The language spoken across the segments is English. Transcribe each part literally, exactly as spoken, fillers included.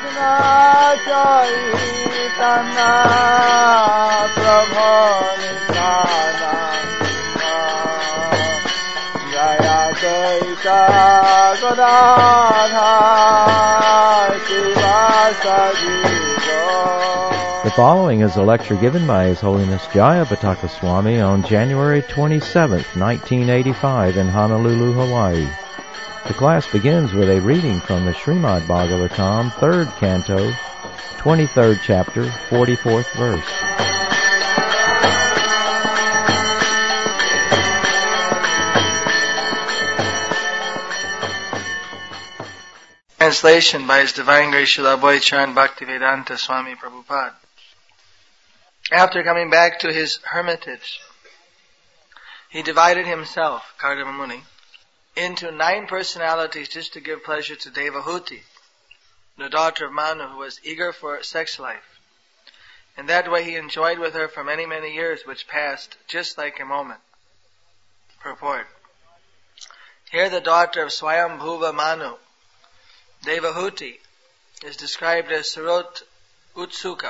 Chaitanya Prabhu Nityananda Jaya Chaita Gadadhar Sivasadi. The following is a lecture given by His Holiness Jayapataka Swami on January twenty-seventh, nineteen eighty-five in Honolulu, Hawaii. The class begins with a reading from the Srimad Bhagavatam, third canto, twenty-third chapter, forty-fourth verse. Translation by His Divine Grace Srila Abhay Charan Bhaktivedanta Swami Prabhupada. After coming back to his hermitage, he divided himself, Kardama Muni, into nine personalities just to give pleasure to Devahuti, the daughter of Manu, who was eager for sex life. In that way he enjoyed with her for many, many years, which passed just like a moment. Purport. Here the daughter of Swayambhuva Manu, Devahuti, is described as Sarot Utsuka.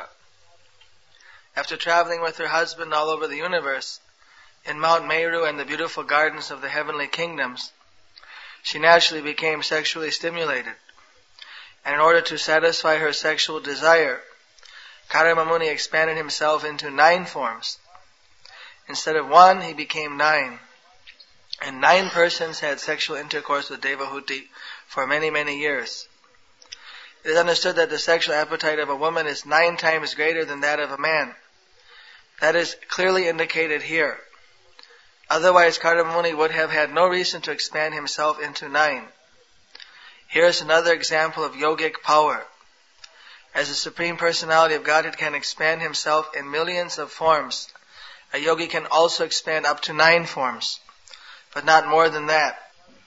After traveling with her husband all over the universe, in Mount Meru and the beautiful gardens of the heavenly kingdoms, she naturally became sexually stimulated. And in order to satisfy her sexual desire, Kardama Muni expanded himself into nine forms. Instead of one, he became nine. And nine persons had sexual intercourse with Devahuti for many, many years. It is understood that the sexual appetite of a woman is nine times greater than that of a man. That is clearly indicated here. Otherwise, Kardama Muni would have had no reason to expand himself into nine. Here is another example of yogic power. As the Supreme Personality of Godhead can expand himself in millions of forms, a yogi can also expand up to nine forms, but not more than that.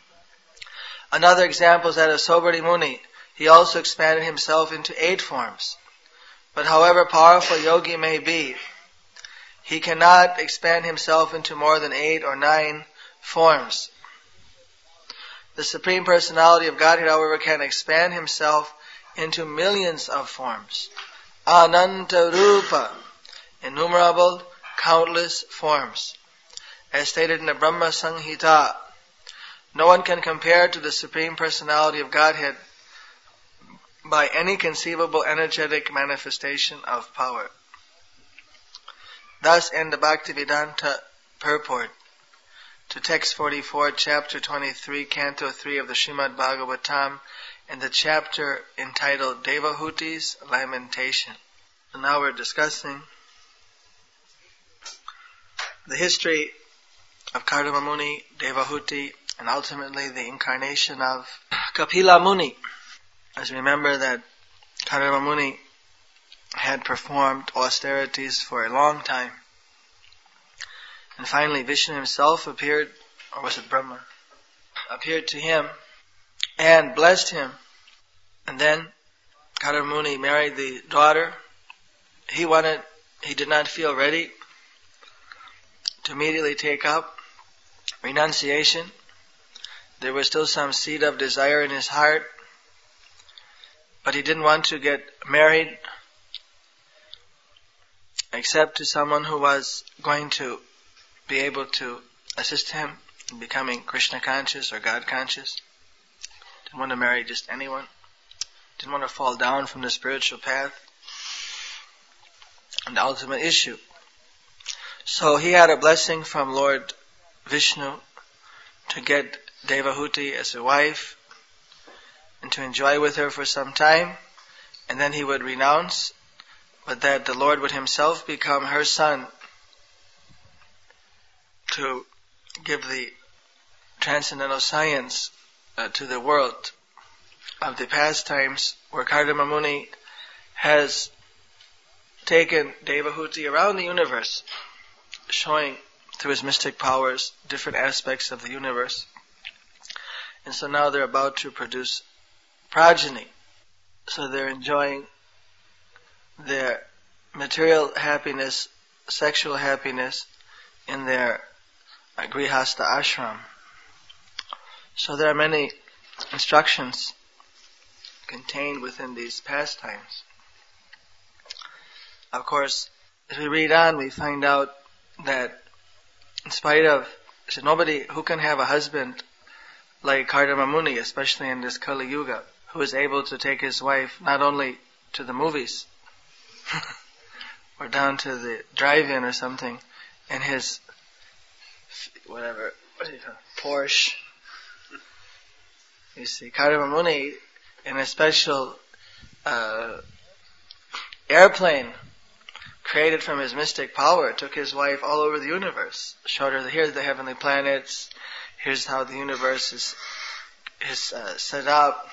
Another example is that of Saubhari Muni. He also expanded himself into eight forms. But however powerful a yogi may be, he cannot expand himself into more than eight or nine forms. The Supreme Personality of Godhead, however, can expand himself into millions of forms. Ananta Rupa, innumerable, countless forms. As stated in the Brahma Samhita, no one can compare to the Supreme Personality of Godhead by any conceivable energetic manifestation of power. Thus end the Bhaktivedanta purport to text forty-four, chapter twenty-three, canto three of the Srimad Bhagavatam, and the chapter entitled Devahuti's Lamentation. And now we're discussing the history of Kardama Muni, Devahuti, and ultimately the incarnation of Kapila Muni. As we remember that Kardama Muni had performed austerities for a long time. And finally Vishnu himself appeared, or was it Brahma, appeared to him and blessed him. And then Kardama Muni married the daughter. He wanted, he did not feel ready to immediately take up renunciation. There was still some seed of desire in his heart, but he didn't want to get married except to someone who was going to be able to assist him in becoming Krishna conscious or God conscious. Didn't want to marry just anyone. Didn't want to fall down from the spiritual path. And the ultimate issue. So he had a blessing from Lord Vishnu to get Devahuti as a wife and to enjoy with her for some time, and then he would renounce, but that the Lord would himself become her son to give the transcendental science uh, to the world of the past times, where Kardama Muni has taken Devahuti around the universe, showing through his mystic powers different aspects of the universe. And so now they're about to produce progeny. So they're enjoying their material happiness, sexual happiness in their uh, Grihastha ashram. So there are many instructions contained within these pastimes. Of course, as we read on, we find out that in spite of, so nobody who can have a husband like Kardama Muni, especially in this Kali Yuga, who is able to take his wife not only to the movies or down to the drive-in or something in his whatever, what do you call it, Porsche. You see, Kardama Muni in a special uh, airplane created from his mystic power, took his wife all over the universe, showed her, here's the heavenly planets, here's how the universe is, is uh, set up.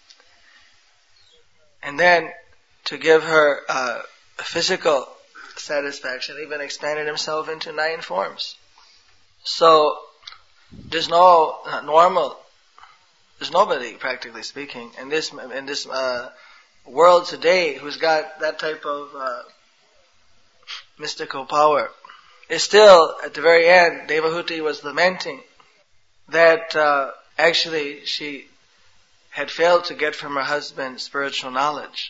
And then, to give her uh, a physical satisfaction, even expanded himself into nine forms. So, there's no uh, normal, there's nobody, practically speaking, in this in this uh, world today who's got that type of uh, mystical power. It's still, at the very end, Devahuti was lamenting that uh, actually she had failed to get from her husband spiritual knowledge.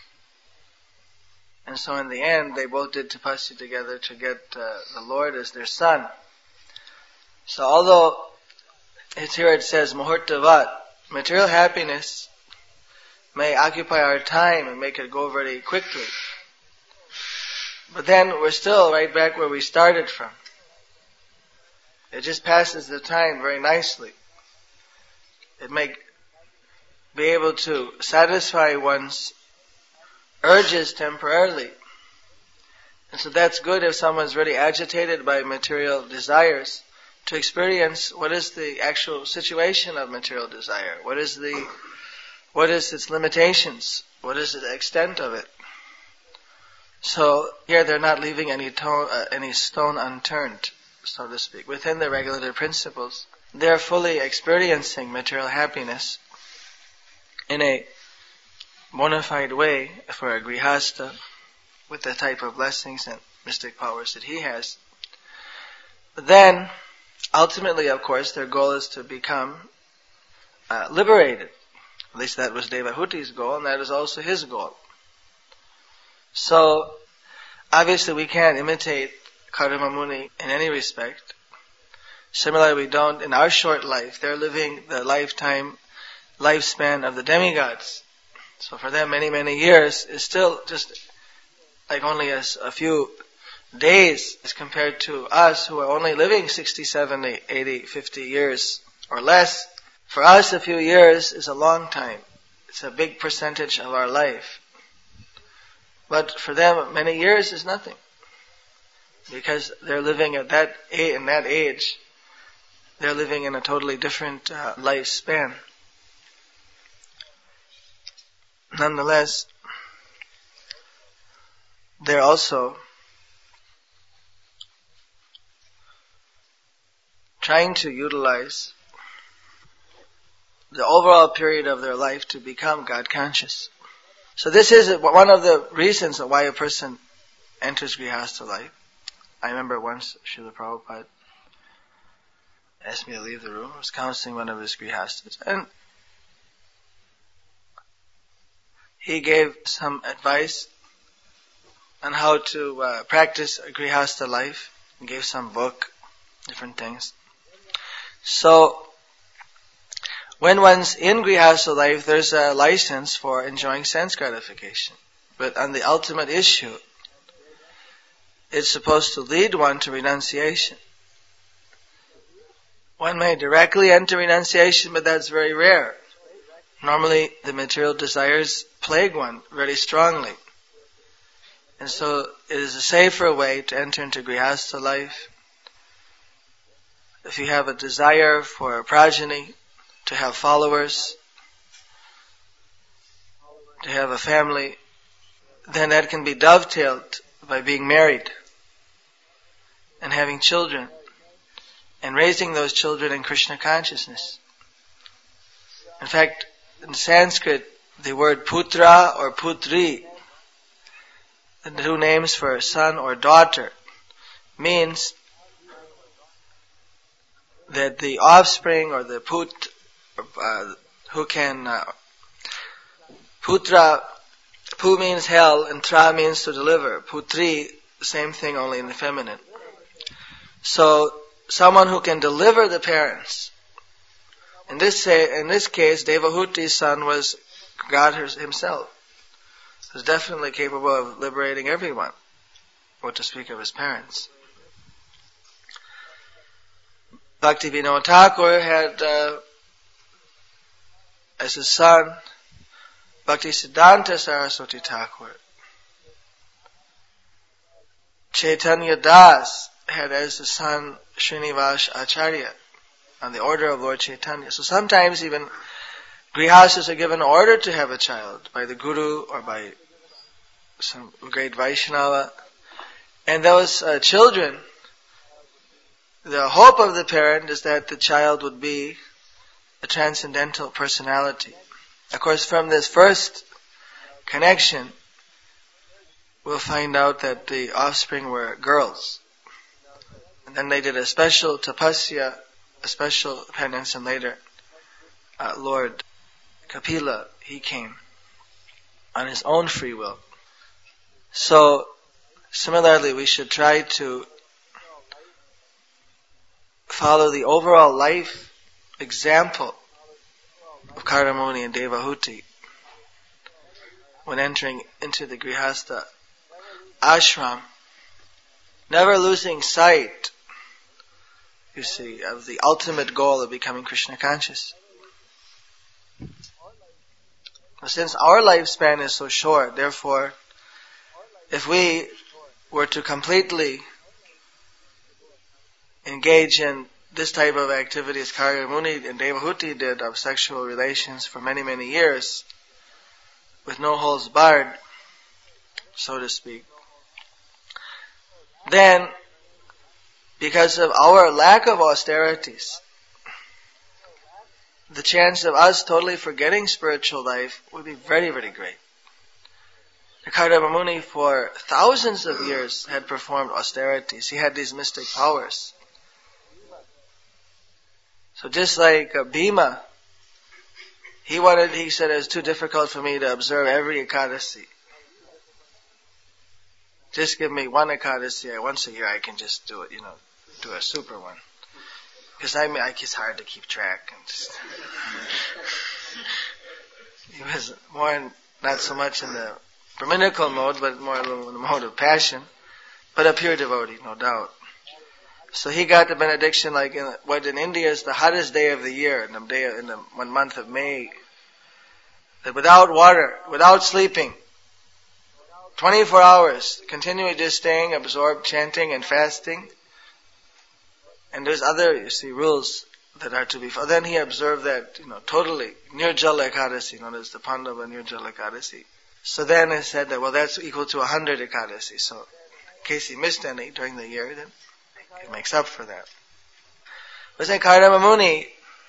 And so in the end, they both did tapasya together to get uh, the Lord as their son. So although it's here it says, Muhurtavat, material happiness may occupy our time and make it go very quickly. But then we're still right back where we started from. It just passes the time very nicely. It may be able to satisfy one's urges temporarily. And so that's good if someone's really agitated by material desires, to experience what is the actual situation of material desire. What is the, what is its limitations? What is the extent of it? So here they're not leaving any, to- uh, any stone unturned, so to speak. Within the regulative principles, they're fully experiencing material happiness in a bona fide way for a grihasta with the type of blessings and mystic powers that he has. But then, ultimately, of course, their goal is to become uh, liberated. At least that was Devahuti's goal, and that is also his goal. So, obviously we can't imitate Kardama Muni in any respect. Similarly, we don't in our short life. They're living the lifetime, lifespan of the demigods. So for them, many, many years is still just like only a, a few days as compared to us who are only living sixty, seventy, eighty, fifty years or less. For us, a few years is a long time. It's a big percentage of our life. But for them, many years is nothing. Because they're living at that age, in that age, they're living in a totally different uh, lifespan. Nonetheless, they're also trying to utilize the overall period of their life to become God conscious. So this is one of the reasons why a person enters Grihastha life. I remember once Srila Prabhupada asked me to leave the room. I was counseling one of his Grihasthas, and he gave some advice on how to uh, practice a Grihastha life. He gave some book, different things. So, when one's in Grihastha life, there's a license for enjoying sense gratification. But on the ultimate issue, it's supposed to lead one to renunciation. One may directly enter renunciation, but that's very rare. Normally, the material desires plague one very strongly. And so, it is a safer way to enter into Grihastha life. If you have a desire for a progeny, to have followers, to have a family, then that can be dovetailed by being married and having children and raising those children in Krishna consciousness. In fact, in Sanskrit, the word putra or putri, the two names for son or daughter, means that the offspring or the put, uh, who can uh, Putra, pu means hell, and tra means to deliver. Putri, the same thing, only in the feminine. So, someone who can deliver the parents. In this say, in this case, Devahuti's son was God himself. He was definitely capable of liberating everyone, what to speak of his parents. Bhaktivinoda Thakur had uh, as his son Bhaktisiddhanta Saraswati Thakur. Chaitanya Das had as his son Srinivas Acharya on the order of Lord Chaitanya. So sometimes even grihastas are given order to have a child by the Guru or by some great Vaishnava. And those uh, children, the hope of the parent is that the child would be a transcendental personality. Of course, from this first connection, we'll find out that the offspring were girls. And then they did a special tapasya, a special penance, and later uh, Lord Kapila, he came on his own free will. So, similarly, we should try to follow the overall life example of Kardamuni and Devahuti when entering into the Grihastha ashram, never losing sight, you see, of the ultimate goal of becoming Krishna conscious. Since our lifespan is so short, therefore, if we were to completely engage in this type of activity as Kardamuni and Devahuti did of sexual relations for many, many years, with no holds barred, so to speak, then, because of our lack of austerities, the chance of us totally forgetting spiritual life would be very, very great. Kardama Muni for thousands of years had performed austerities. He had these mystic powers. So just like uh, Bhima, he wanted, he said, it was too difficult for me to observe every Ekadasi. Just give me one Ekadasi once a year, I can just do it, you know, do a super one. Because I mean, it's hard to keep track. And just he was more, in, not so much in the Brahminical mode, but more in the mode of passion, but a pure devotee, no doubt. So he got the benediction like in what in India is the hottest day of the year, in the day in the one month of May, that without water, without sleeping, twenty-four hours, continually just staying absorbed, chanting and fasting. And there's other, you see, rules that are to be followed. Then he observed that, you know, totally, Nirjala Ekadasi, known as the Pandava Nirjala Ekadasi. So then he said that, well, that's equal to a hundred Ekadasi. So, in case he missed any during the year, then it makes up for that. But then Kardama Muni,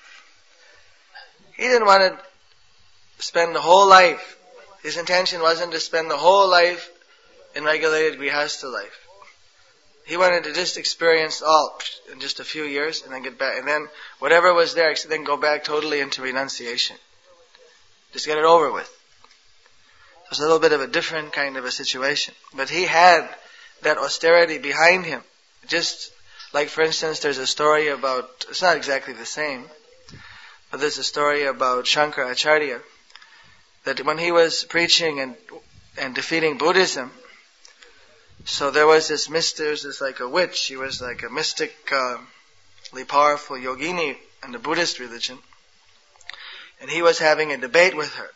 he didn't want to spend the whole life. His intention wasn't to spend the whole life in regulated Grihastha life. He wanted to just experience all in just a few years and then get back. And then whatever was there, then go back totally into renunciation. Just get it over with. It was a little bit of a different kind of a situation. But he had that austerity behind him. Just like, for instance, there's a story about, it's not exactly the same, but there's a story about Shankaracharya, that when he was preaching and and defeating Buddhism, so there was this mystic, there was this like a witch, she was like a mystically powerful yogini in the Buddhist religion, and he was having a debate with her.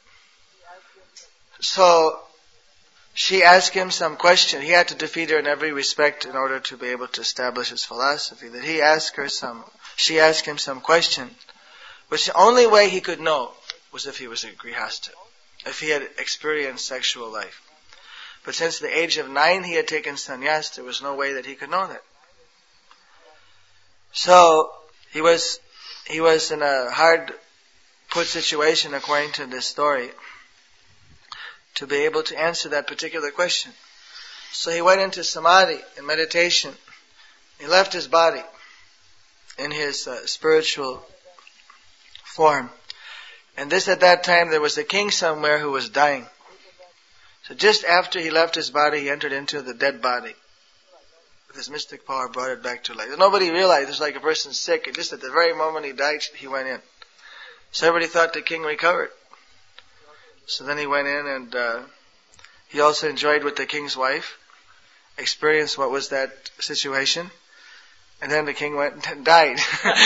So she asked him some question. He had to defeat her in every respect in order to be able to establish his philosophy. That he asked her some, she asked him some question, which the only way he could know was if he was a grihastha, if he had experienced sexual life. But since the age of nine he had taken sannyas, there was no way that he could know that. So he was he was in a hard put situation, according to this story, to be able to answer that particular question. So he went into samadhi and meditation. He left his body in his uh, spiritual form. And this at that time there was a king somewhere who was dying. So just after he left his body, he entered into the dead body. This mystic power brought it back to life. And nobody realized, it's like a person's sick, and just at the very moment he died, he went in. So everybody thought the king recovered. So then he went in, and uh, he also enjoyed with the king's wife, experienced what was that situation, and then the king went and died.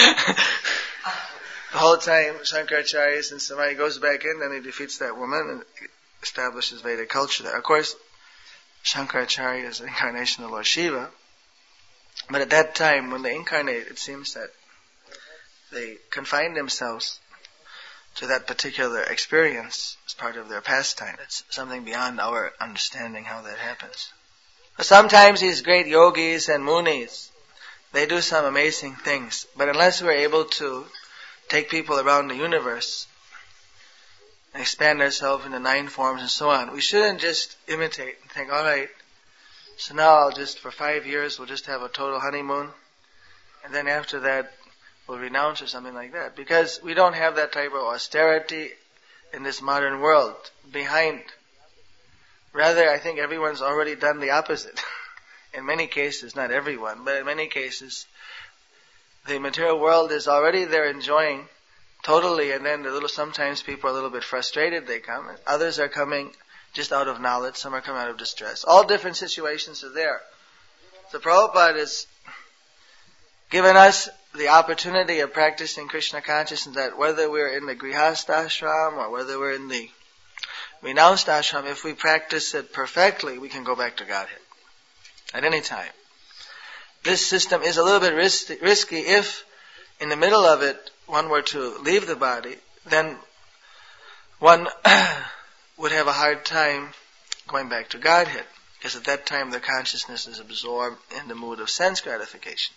The whole time, Shankaracharya, since somebody goes back in, then he defeats that woman and establishes Vedic culture there. Of course, Shankaracharya is an incarnation of Lord Shiva, but at that time, when they incarnate, it seems that they confine themselves to that particular experience as part of their pastime. It's something beyond our understanding how that happens. But sometimes these great yogis and munis, they do some amazing things, but unless we're able to take people around the universe and expand ourselves into nine forms and so on, we shouldn't just imitate and think, alright, so now I'll just, for five years, we'll just have a total honeymoon, and then after that, we'll renounce or something like that. Because we don't have that type of austerity in this modern world behind. Rather, I think everyone's already done the opposite. In many cases, not everyone, but in many cases, the material world is already there enjoying totally, and then the little, sometimes people are a little bit frustrated, they come, and others are coming just out of knowledge, some are coming out of distress. All different situations are there. So Prabhupada has given us the opportunity of practicing Krishna consciousness, that whether we're in the Grihastha ashram or whether we're in the renounced ashram, if we practice it perfectly, we can go back to Godhead at any time. This system is a little bit risky, risky if in the middle of it one were to leave the body, then one would have a hard time going back to Godhead, because at that time the consciousness is absorbed in the mood of sense gratification.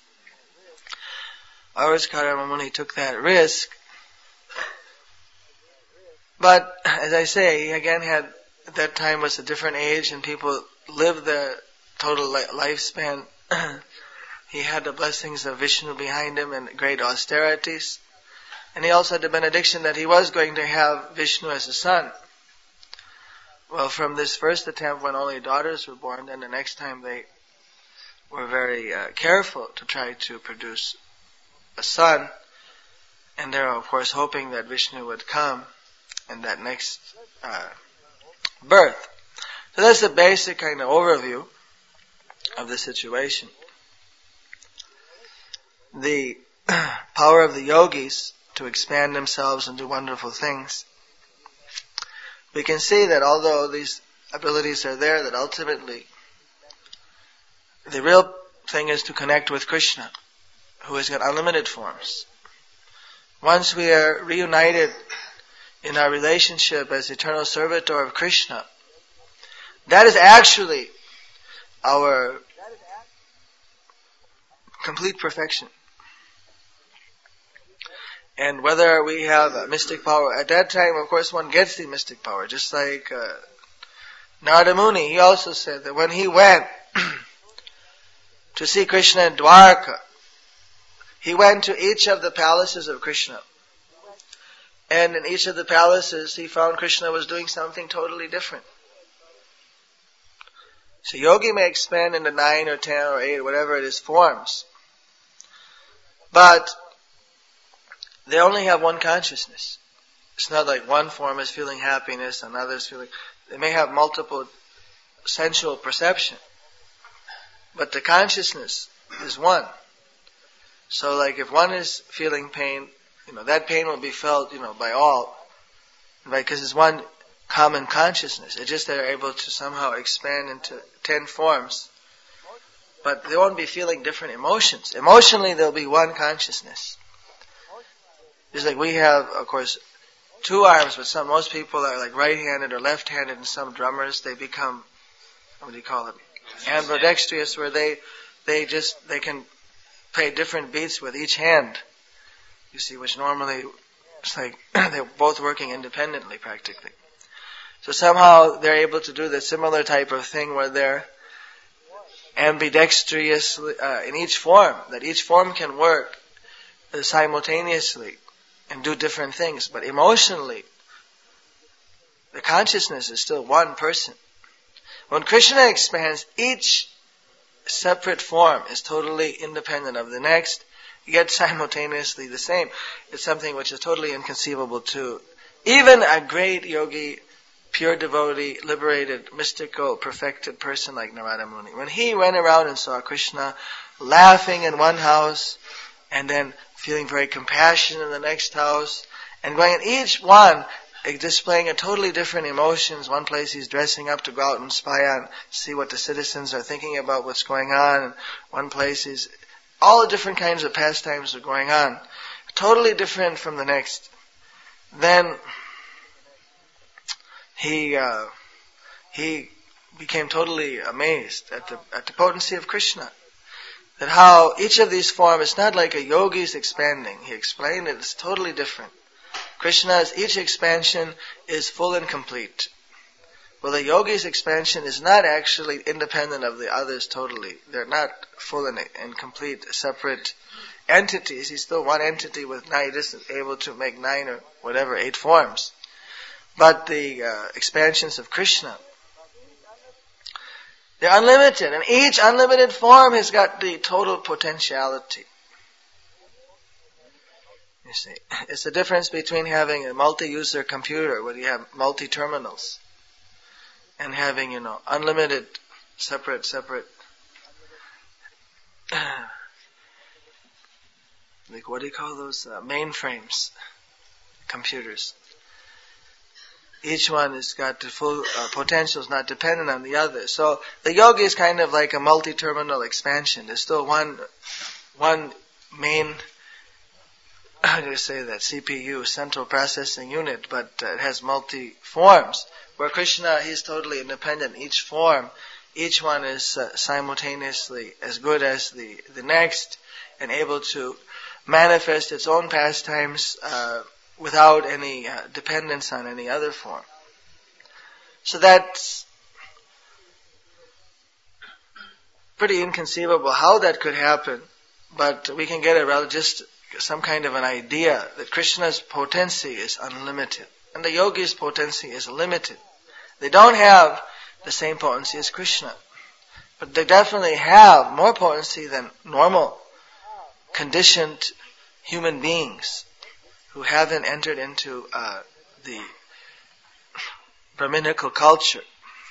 Ours Karama Muni took that risk, but as I say, he again had, at that time was a different age and people lived their total li- lifespan. He had the blessings of Vishnu behind him and great austerities, and he also had the benediction that he was going to have Vishnu as a son. Well, from this first attempt when only daughters were born, then the next time they were very uh, careful to try to produce a son, and they're of course hoping that Vishnu would come in that next uh, birth. So that's the basic kind of overview of the situation. The power of the yogis to expand themselves and do wonderful things. We can see that although these abilities are there, that ultimately the real thing is to connect with Krishna, who has got unlimited forms. Once we are reunited in our relationship as eternal servitor of Krishna, that is actually our complete perfection. And whether we have a mystic power, at that time, of course, one gets the mystic power. Just like uh, Narada Muni, he also said that when he went to see Krishna in Dwarka, he went to each of the palaces of Krishna. And in each of the palaces, he found Krishna was doing something totally different. So yogi may expand into nine or ten or eight, whatever it is, forms. But they only have one consciousness. It's not like one form is feeling happiness and others feeling... They may have multiple sensual perception. But the consciousness is one. So like if one is feeling pain, you know, that pain will be felt, you know, by all. Right? Because it's one common consciousness. It's just they're able to somehow expand into ten forms. But they won't be feeling different emotions. Emotionally, there'll be one consciousness. Just like we have, of course, two arms, but some, most people are like right-handed or left-handed, and some drummers, they become, what do you call it? Ambidextrous, where they, they just, they can play different beats with each hand. You see, which normally, it's like, they're both working independently practically. So somehow they're able to do the similar type of thing where they're ambidextrous uh, in each form, that each form can work uh, simultaneously and do different things. But emotionally, the consciousness is still one person. When Krishna expands, each separate form is totally independent of the next, yet simultaneously the same. It's something which is totally inconceivable to even a great yogi, pure devotee, liberated, mystical, perfected person like Narada Muni. When he went around and saw Krishna laughing in one house, and then feeling very compassionate in the next house, and going in each one, displaying a totally different emotions. One place he's dressing up to go out and spy on, see what the citizens are thinking about what's going on. And one place he's, all the different kinds of pastimes are going on. Totally different from the next. Then, he, uh, he became totally amazed at the, at the potency of Krishna. That how each of these forms is not like a yogi's expanding. He explained it, it's totally different. Krishna's, each expansion is full and complete. Well, the yogi's expansion is not actually independent of the others totally. They're not full and, and complete, separate entities. He's still one entity with nine, he isn't able to make nine or whatever, eight forms. But the uh, expansions of Krishna, they're unlimited, and each unlimited form has got the total potentiality. You see, it's the difference between having a multi-user computer where you have multi-terminals and having, you know, unlimited, separate, separate, like what do you call those, uh, mainframes, computers. Each one has got the full uh, potential, is not dependent on the other. So the yogi is kind of like a multi-terminal expansion. There's still one, one main, how do you say that, C P U, central processing unit, but uh, it has multi-forms. Where Krishna, he's totally independent. Each form, each one is uh, simultaneously as good as the, the next, and able to manifest its own pastimes uh, without any uh, dependence on any other form. So that's pretty inconceivable how that could happen, but we can get a just some kind of an idea that Krishna's potency is unlimited and the yogi's potency is limited. They don't have the same potency as Krishna, but they definitely have more potency than normal conditioned human beings who haven't entered into uh, the Brahminical culture.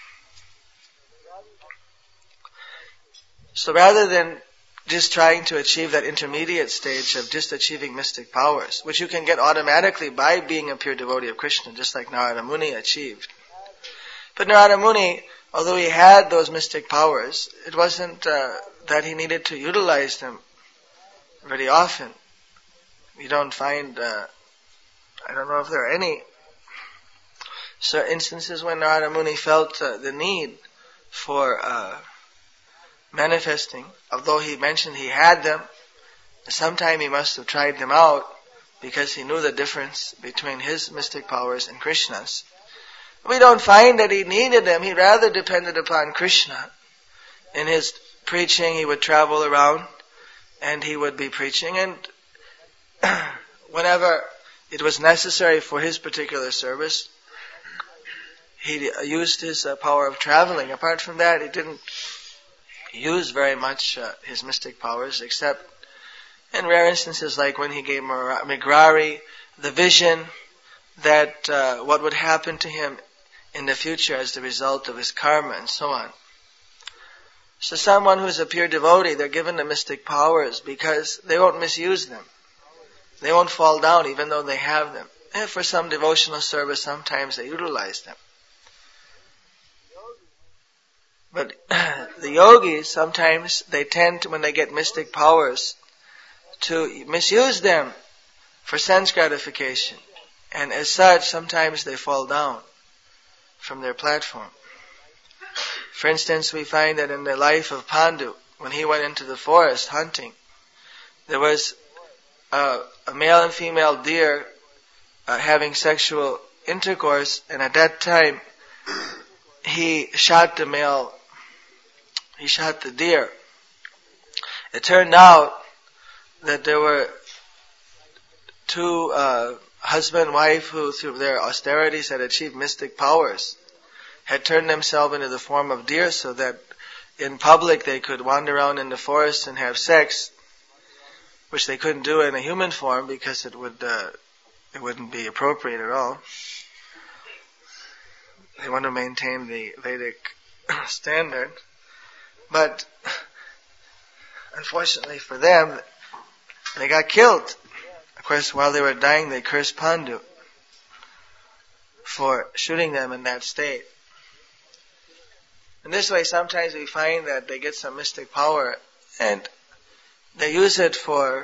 So rather than just trying to achieve that intermediate stage of just achieving mystic powers, which you can get automatically by being a pure devotee of Krishna, just like Narada Muni achieved. But Narada Muni, although he had those mystic powers, it wasn't uh, that he needed to utilize them very often. You don't find, uh, I don't know if there are any certain instances when Narada Muni felt uh, the need for uh, manifesting, although he mentioned he had them. Sometime he must have tried them out because he knew the difference between his mystic powers and Krishna's. We don't find that he needed them. He rather depended upon Krishna. In his preaching, he would travel around and he would be preaching, and whenever it was necessary for his particular service, he used his uh, power of traveling. Apart from that, he didn't use very much uh, his mystic powers, except in rare instances like when he gave Migrari the vision that uh, what would happen to him in the future as the result of his karma and so on. So someone who is a pure devotee, they're given the mystic powers because they won't misuse them. They won't fall down even though they have them. And for some devotional service, sometimes they utilize them. But the yogis, sometimes they tend to, when they get mystic powers, to misuse them for sense gratification. And as such, sometimes they fall down from their platform. For instance, we find that in the life of Pandu, when he went into the forest hunting, there was a, a male and female deer uh, having sexual intercourse, and at that time, he shot the male, he shot the deer. It turned out that there were two uh, husband and wife who through their austerities had achieved mystic powers, had turned themselves into the form of deer so that in public they could wander around in the forest and have sex, which they couldn't do in a human form because it would uh, it wouldn't be appropriate at all. They want to maintain the Vedic standard. But unfortunately for them, they got killed. Of course, while they were dying, they cursed Pandu for shooting them in that state. In this way, sometimes we find that they get some mystic power and they use it for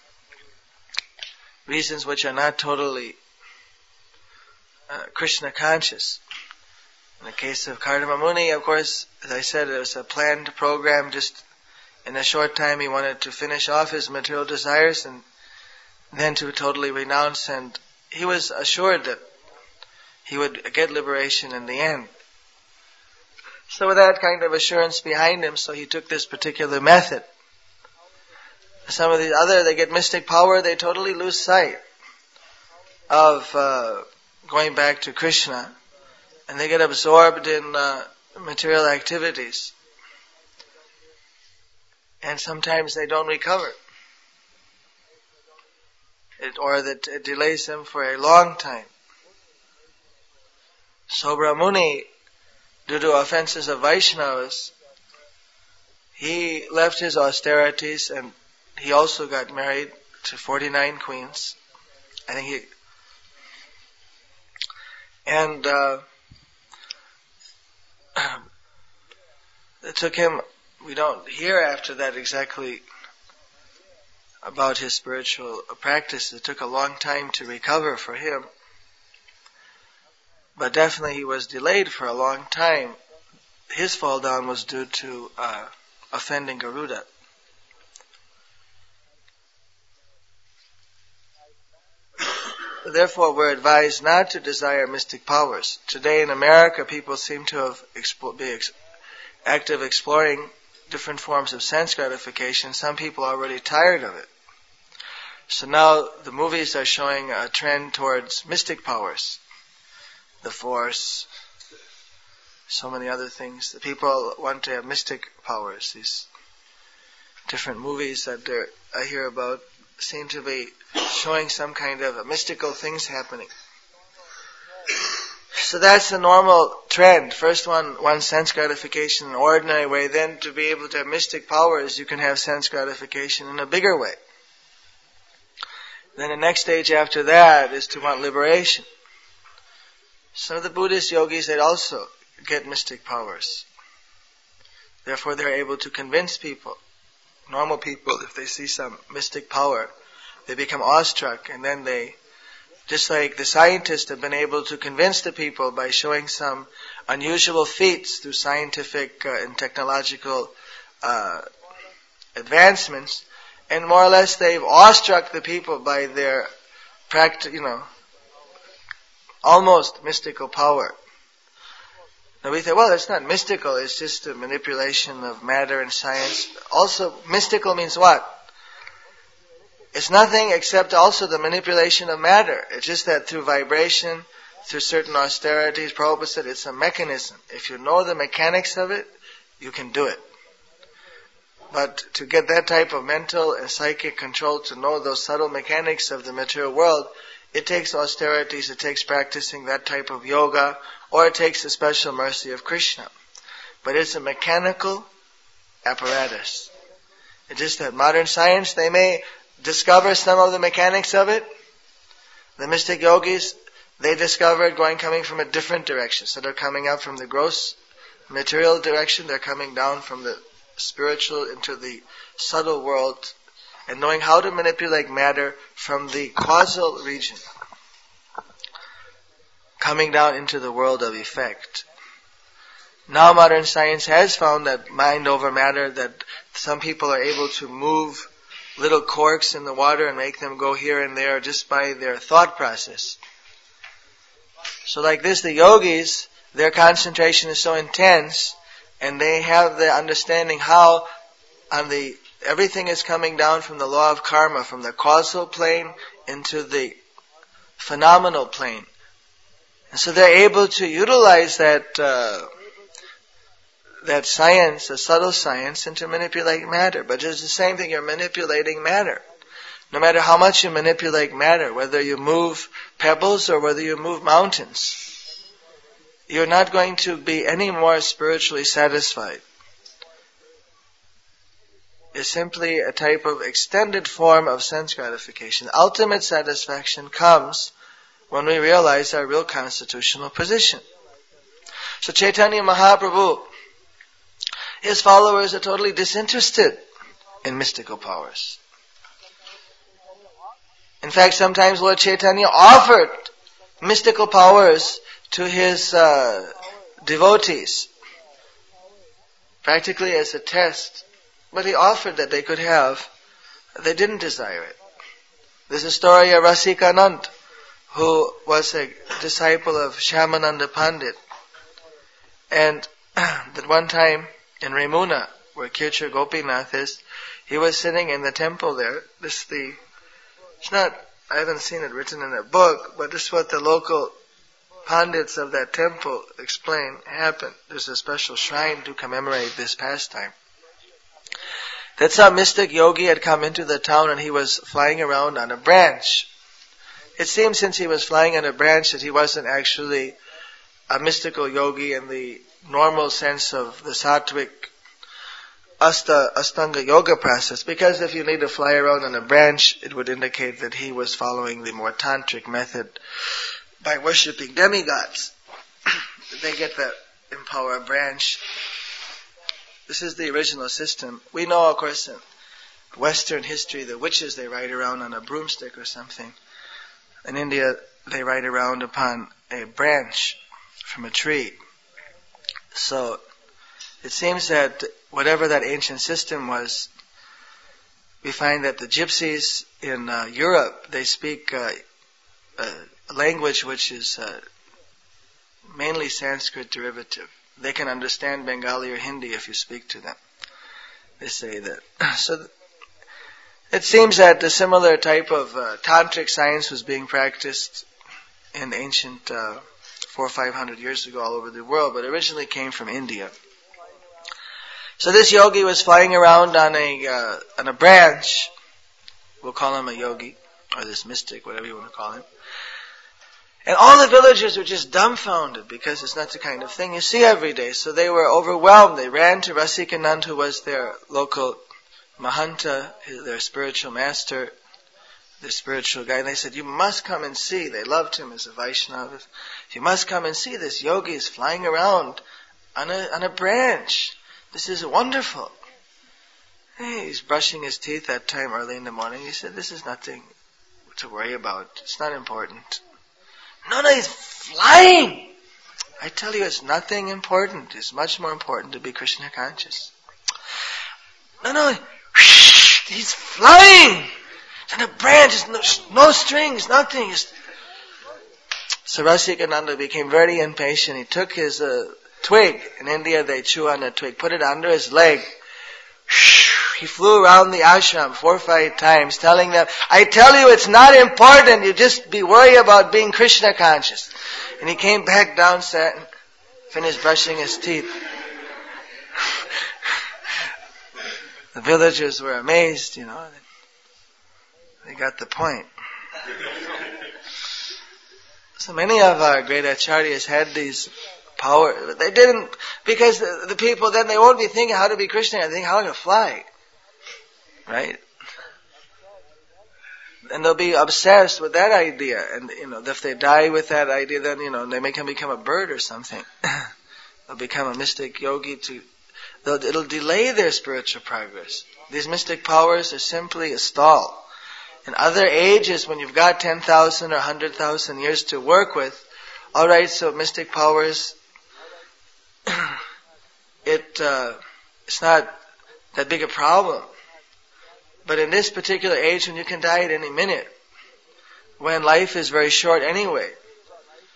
reasons which are not totally uh, Krishna conscious. In the case of Kardama Muni, of course, as I said, it was a planned program. Just in a short time, he wanted to finish off his material desires and then to totally renounce, and he was assured that he would get liberation in the end. So with that kind of assurance behind him, so he took this particular method. Some of the other, they get mystic power, they totally lose sight of uh, going back to Krishna, and they get absorbed in uh, material activities. And sometimes they don't recover. It, or that it delays them for a long time. Sobra Muni, due to offenses of Vaishnavas, he left his austerities and he also got married to forty-nine queens. I think he... And uh, it took him, we don't hear after that exactly about his spiritual practice. It took a long time to recover for him. But definitely he was delayed for a long time. His fall down was due to uh, offending Garuda. Therefore, we're advised not to desire mystic powers. Today in America, people seem to have expo- be ex- active exploring different forms of sense gratification. Some people are already tired of it. So now the movies are showing a trend towards mystic powers. The Force, so many other things. The people want to have mystic powers. These different movies that I hear about seem to be showing some kind of mystical things happening. So that's the normal trend. First one, one sense gratification in an ordinary way. Then to be able to have mystic powers, you can have sense gratification in a bigger way. Then the next stage after that is to want liberation. Some of the Buddhist yogis, they also get mystic powers. Therefore, they're able to convince people, normal people, if they see some mystic power, they become awestruck, and then they, just like the scientists have been able to convince the people by showing some unusual feats through scientific uh, and technological uh, advancements, and more or less they've awestruck the people by their practice, you know, almost mystical power. Now we think, well, it's not mystical, it's just a manipulation of matter and science. Also, mystical means what? It's nothing except also the manipulation of matter. It's just that through vibration, through certain austerities, Prabhupada said it's a mechanism. If you know the mechanics of it, you can do it. But to get that type of mental and psychic control, to know those subtle mechanics of the material world, it takes austerities, it takes practicing that type of yoga, or it takes the special mercy of Krishna. But it's a mechanical apparatus. It's just that modern science, they may discover some of the mechanics of it. The mystic yogis, they discover it going coming from a different direction. So they're coming up from the gross material direction, they're coming down from the spiritual into the subtle world, and knowing how to manipulate matter from the causal region, coming down into the world of effect. Now modern science has found that mind over matter, that some people are able to move little corks in the water and make them go here and there just by their thought process. So like this, the yogis, their concentration is so intense, and they have the understanding how on the everything is coming down from the law of karma, from the causal plane into the phenomenal plane. And so they're able to utilize that uh, that science, the subtle science, and to manipulate matter. But it's the same thing, you're manipulating matter. No matter how much you manipulate matter, whether you move pebbles or whether you move mountains, you're not going to be any more spiritually satisfied. It's simply a type of extended form of sense gratification. Ultimate satisfaction comes when we realize our real constitutional position. So Chaitanya Mahaprabhu, his followers are totally disinterested in mystical powers. In fact, sometimes Lord Chaitanya offered mystical powers to his uh, devotees, practically as a test. But he offered that they could have. They didn't desire it. There's a story of Rasikanand, who was a disciple of Shyamananda Pandit. And that one time in Remuna, where Kirchur Gopinath is, he was sitting in the temple there. This the, it's not, I haven't seen it written in a book, but this is what the local Pandits of that temple explain happened. There's a special shrine to commemorate this pastime. That some mystic yogi had come into the town and he was flying around on a branch. It seems since he was flying on a branch that he wasn't actually a mystical yogi in the normal sense of the sattvic asta, Astanga yoga process. Because if you need to fly around on a branch, it would indicate that he was following the more tantric method by worshipping demigods. They get that empower a branch. This is the original system. We know, of course, in Western history, the witches, they ride around on a broomstick or something. In India, they ride around upon a branch from a tree. So, it seems that whatever that ancient system was, we find that the gypsies in uh, Europe, they speak uh, a language which is uh, mainly Sanskrit derivative. They can understand Bengali or Hindi if you speak to them. They say that. So th- it seems that a similar type of uh, tantric science was being practiced in ancient uh, four or five hundred years ago all over the world, but originally came from India. So this yogi was flying around on a uh, on a branch. We'll call him a yogi, or this mystic, whatever you want to call him. And all the villagers were just dumbfounded because it's not the kind of thing you see every day. So they were overwhelmed. They ran to Rasikanand, who was their local Mahanta, their spiritual master, their spiritual guide. And they said, you must come and see. They loved him as a Vaishnava. You must come and see this yogi is flying around on a, on a branch. This is wonderful. Hey, he's brushing his teeth that time early in the morning. He said, this is nothing to worry about. It's not important. No, no, he's flying. I tell you, it's nothing important. It's much more important to be Krishna conscious. No, no, he's flying. It's on a branch, no, no strings, nothing. It's... So Rasikananda became very impatient. He took his uh, twig. In India, they chew on a twig. Put it under his leg. He flew around the ashram four or five times telling them, I tell you it's not important, you just be worried about being Krishna conscious. And he came back down, sat and finished brushing his teeth. The villagers were amazed, you know. They got the point. So many of our great acharyas had these power. They didn't, because the, the people then, they won't be thinking how to be Krishna, they think how to fly. Right? And they'll be obsessed with that idea. And, you know, if they die with that idea, then, you know, they may can become a bird or something. They'll become a mystic yogi to, it'll delay their spiritual progress. These mystic powers are simply a stall. In other ages, when you've got ten thousand or one hundred thousand years to work with, alright, so mystic powers, it, uh, it's not that big a problem. But in this particular age, when you can die at any minute, when life is very short anyway,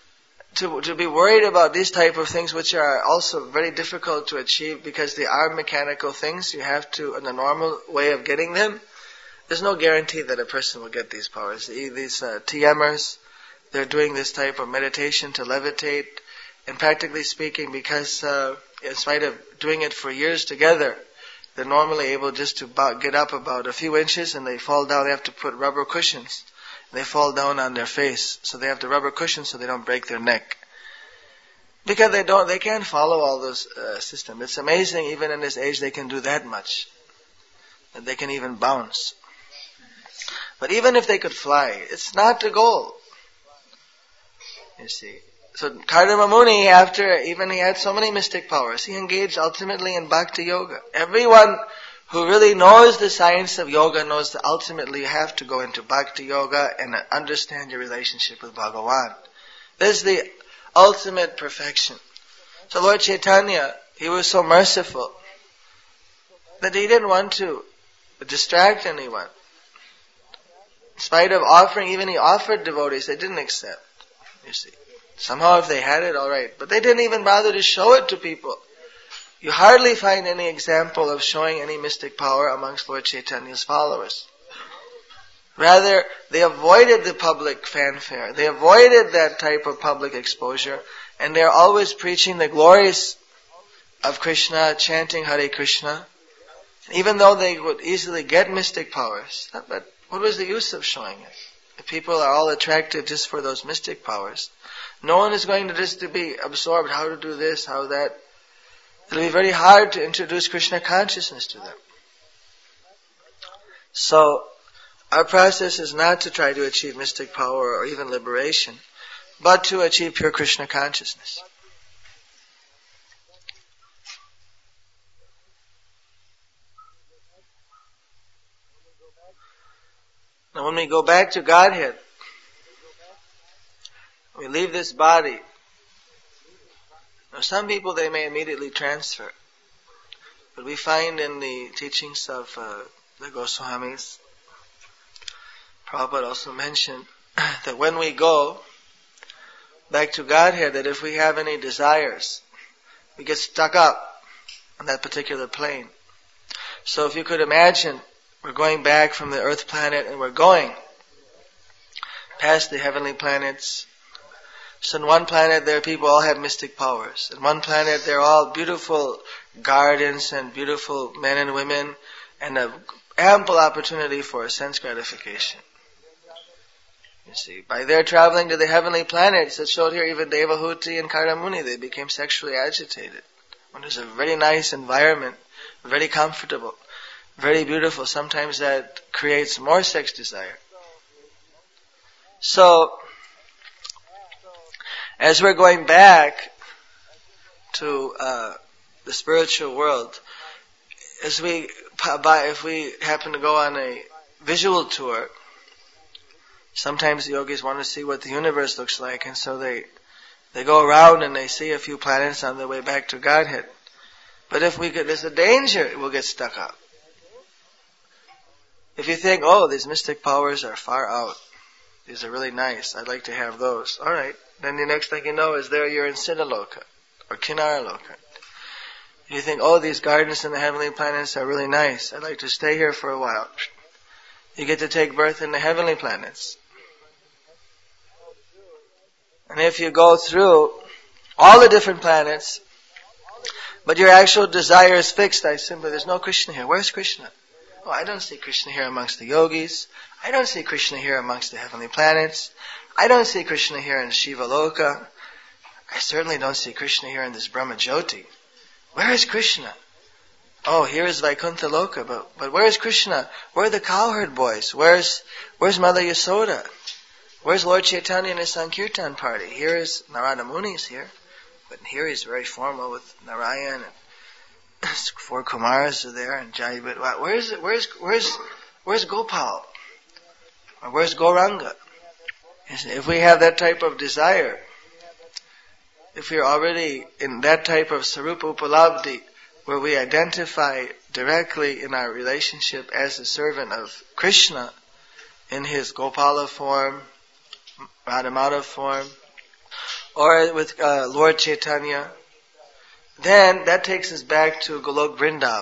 to to be worried about these type of things, which are also very difficult to achieve because they are mechanical things. You have to, in a normal way of getting them, there's no guarantee that a person will get these powers. These uh, T Mers, they're doing this type of meditation to levitate, and practically speaking, because uh, in spite of doing it for years together, they're normally able just to about get up about a few inches, and they fall down. They have to put rubber cushions. They fall down on their face, so they have the rubber cushions so they don't break their neck. Because they don't, they can't follow all those uh, systems. It's amazing, even in this age, they can do that much, and they can even bounce. But even if they could fly, it's not the goal. You see. So Kardama Muni, after even he had so many mystic powers, he engaged ultimately in Bhakti Yoga. Everyone who really knows the science of yoga knows that ultimately you have to go into Bhakti Yoga and understand your relationship with Bhagavan. This is the ultimate perfection. So Lord Chaitanya, he was so merciful that he didn't want to distract anyone. In spite of offering, even he offered devotees, they didn't accept. You see. Somehow if they had it, alright. But they didn't even bother to show it to people. You hardly find any example of showing any mystic power amongst Lord Chaitanya's followers. Rather, they avoided the public fanfare. They avoided that type of public exposure. And they're always preaching the glories of Krishna, chanting Hare Krishna. Even though they would easily get mystic powers. But what was the use of showing it? If people are all attracted just for those mystic powers, no one is going to just to be absorbed how to do this, how that. It'll be very hard to introduce Krishna consciousness to them. So, our process is not to try to achieve mystic power or even liberation, but to achieve pure Krishna consciousness. Now when we go back to Godhead, we leave this body. Now some people, they may immediately transfer. But we find in the teachings of uh, the Goswamis, Prabhupada also mentioned that when we go back to Godhead, that if we have any desires, we get stuck up on that particular plane. So if you could imagine, we're going back from the earth planet and we're going past the heavenly planets. So in one planet there people all have mystic powers. In one planet there are all beautiful gardens and beautiful men and women and an ample opportunity for sense gratification. You see, by their traveling to the heavenly planets, it showed here even Devahuti and Karamuni, they became sexually agitated. When there's a very nice environment, very comfortable, very beautiful, sometimes that creates more sex desire. So, as we're going back to uh, the spiritual world, as we, if we happen to go on a visual tour, sometimes the yogis want to see what the universe looks like, and so they they go around and they see a few planets on their way back to Godhead. But if we could, there's a danger we'll get stuck up. If you think, oh, these mystic powers are far out, these are really nice, I'd like to have those. Alright, then the next thing you know is there you're in Siddhaloka or Kinaraloka. If you think, oh, these gardens in the heavenly planets are really nice, I'd like to stay here for a while. You get to take birth in the heavenly planets. And if you go through all the different planets, but your actual desire is fixed, I simply, there's no Krishna here. Where's Krishna? Oh, I don't see Krishna here amongst the yogis. I don't see Krishna here amongst the heavenly planets. I don't see Krishna here in Shiva Loka. I certainly don't see Krishna here in this Brahma Jyoti. Where is Krishna? Oh, here is Vaikuntha Loka, but, but where is Krishna? Where are the cowherd boys? Where's, where's Mother Yasoda? Where's Lord Chaitanya and his Sankirtan party? Here is Narada Muni is here, but here he's very formal with Narayan and four Kumaras are there and Jai, but where's, where's, where's, where's Gopal? Or where's Gauranga? If we have that type of desire, if we're already in that type of Sarupa Upalabdhi, where we identify directly in our relationship as a servant of Krishna in his Gopala form, Radhamada form, or with uh, Lord Chaitanya, then that takes us back to Golok Vrindavan.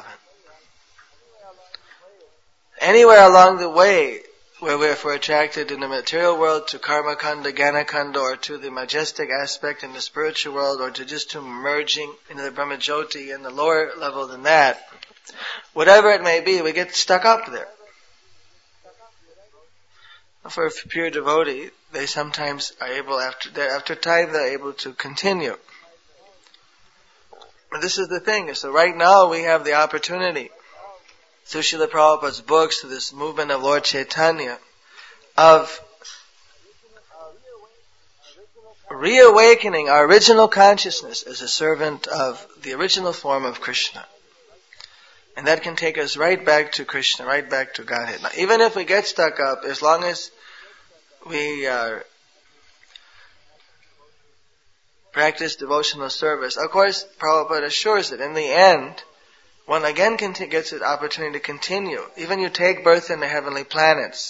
Anywhere along the way, where we're, if we're attracted in the material world to Karma Kanda, Jnana Kanda, or to the majestic aspect in the spiritual world, or to just to merging into the Brahmajyoti in the lower level than that, whatever it may be, we get stuck up there. For a pure devotee, they sometimes are able, after after time, they're able to continue. But this is the thing. So right now we have the opportunity, through Srila Prabhupada's books, through this movement of Lord Chaitanya, of reawakening our original consciousness as a servant of the original form of Krishna. And that can take us right back to Krishna, right back to Godhead. Now, even if we get stuck up, as long as we uh, practice devotional service, of course, Prabhupada assures that in the end, one again gets an opportunity to continue. Even you take birth in the heavenly planets.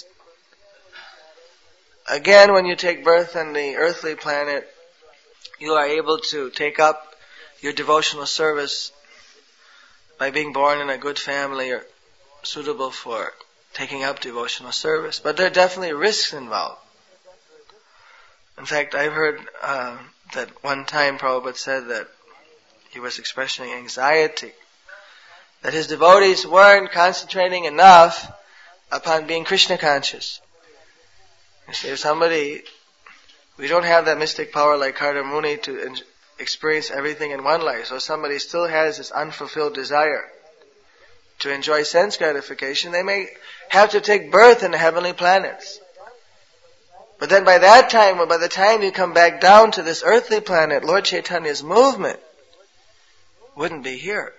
Again, when you take birth in the earthly planet, you are able to take up your devotional service by being born in a good family or suitable for taking up devotional service. But there are definitely risks involved. In fact, I've heard uh, that one time Prabhupada said that he was expressing anxiety that his devotees weren't concentrating enough upon being Krishna conscious. You see, if somebody, we don't have that mystic power like Karda Muni to en- experience everything in one life. So somebody still has this unfulfilled desire to enjoy sense gratification, they may have to take birth in the heavenly planets. But then by that time, or by the time you come back down to this earthly planet, Lord Chaitanya's movement wouldn't be here.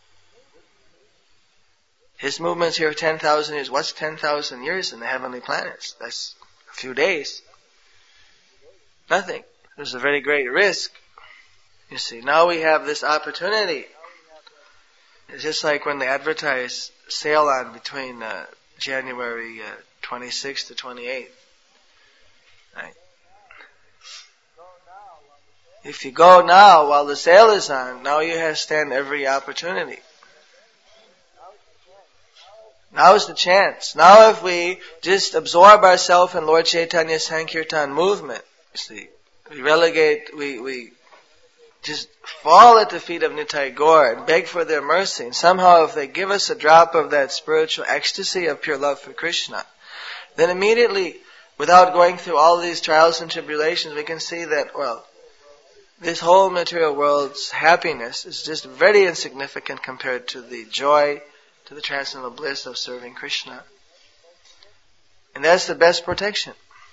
His movement's here ten thousand years. What's ten thousand years in the heavenly planets? That's a few days. Nothing. There's a very great risk. You see, now we have this opportunity. It's just like when they advertise Sail On between uh, January uh, twenty-sixth to twenty-eighth. Right? If you go now while the sale is on, now you have stand every opportunity. Now is the chance. Now if we just absorb ourselves in Lord Chaitanya's Sankirtan movement, you see, we relegate, we, we just fall at the feet of Nitai Gaur and beg for their mercy. And somehow if they give us a drop of that spiritual ecstasy of pure love for Krishna, then immediately, without going through all these trials and tribulations, we can see that, well, this whole material world's happiness is just very insignificant compared to the joy, to the transcendental bliss of serving Krishna. And that's the best protection.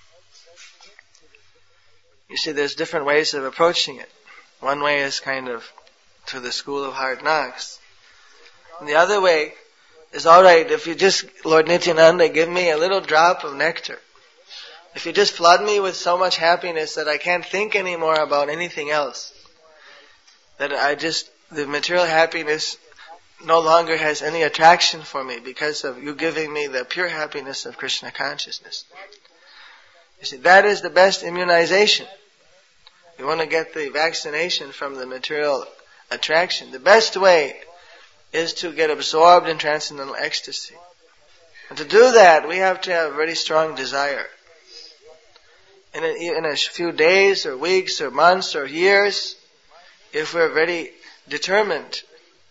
You see, there's different ways of approaching it. One way is kind of through the school of hard knocks. And the other way is, alright, if you just, Lord Nityananda, give me a little drop of nectar. If you just flood me with so much happiness that I can't think anymore about anything else, that I just, the material happiness no longer has any attraction for me because of you giving me the pure happiness of Krishna consciousness. You see, that is the best immunization. You want to get the vaccination from the material attraction. The best way is to get absorbed in transcendental ecstasy. And to do that, we have to have a very strong desire. In a, in a few days or weeks or months or years, if we're very determined,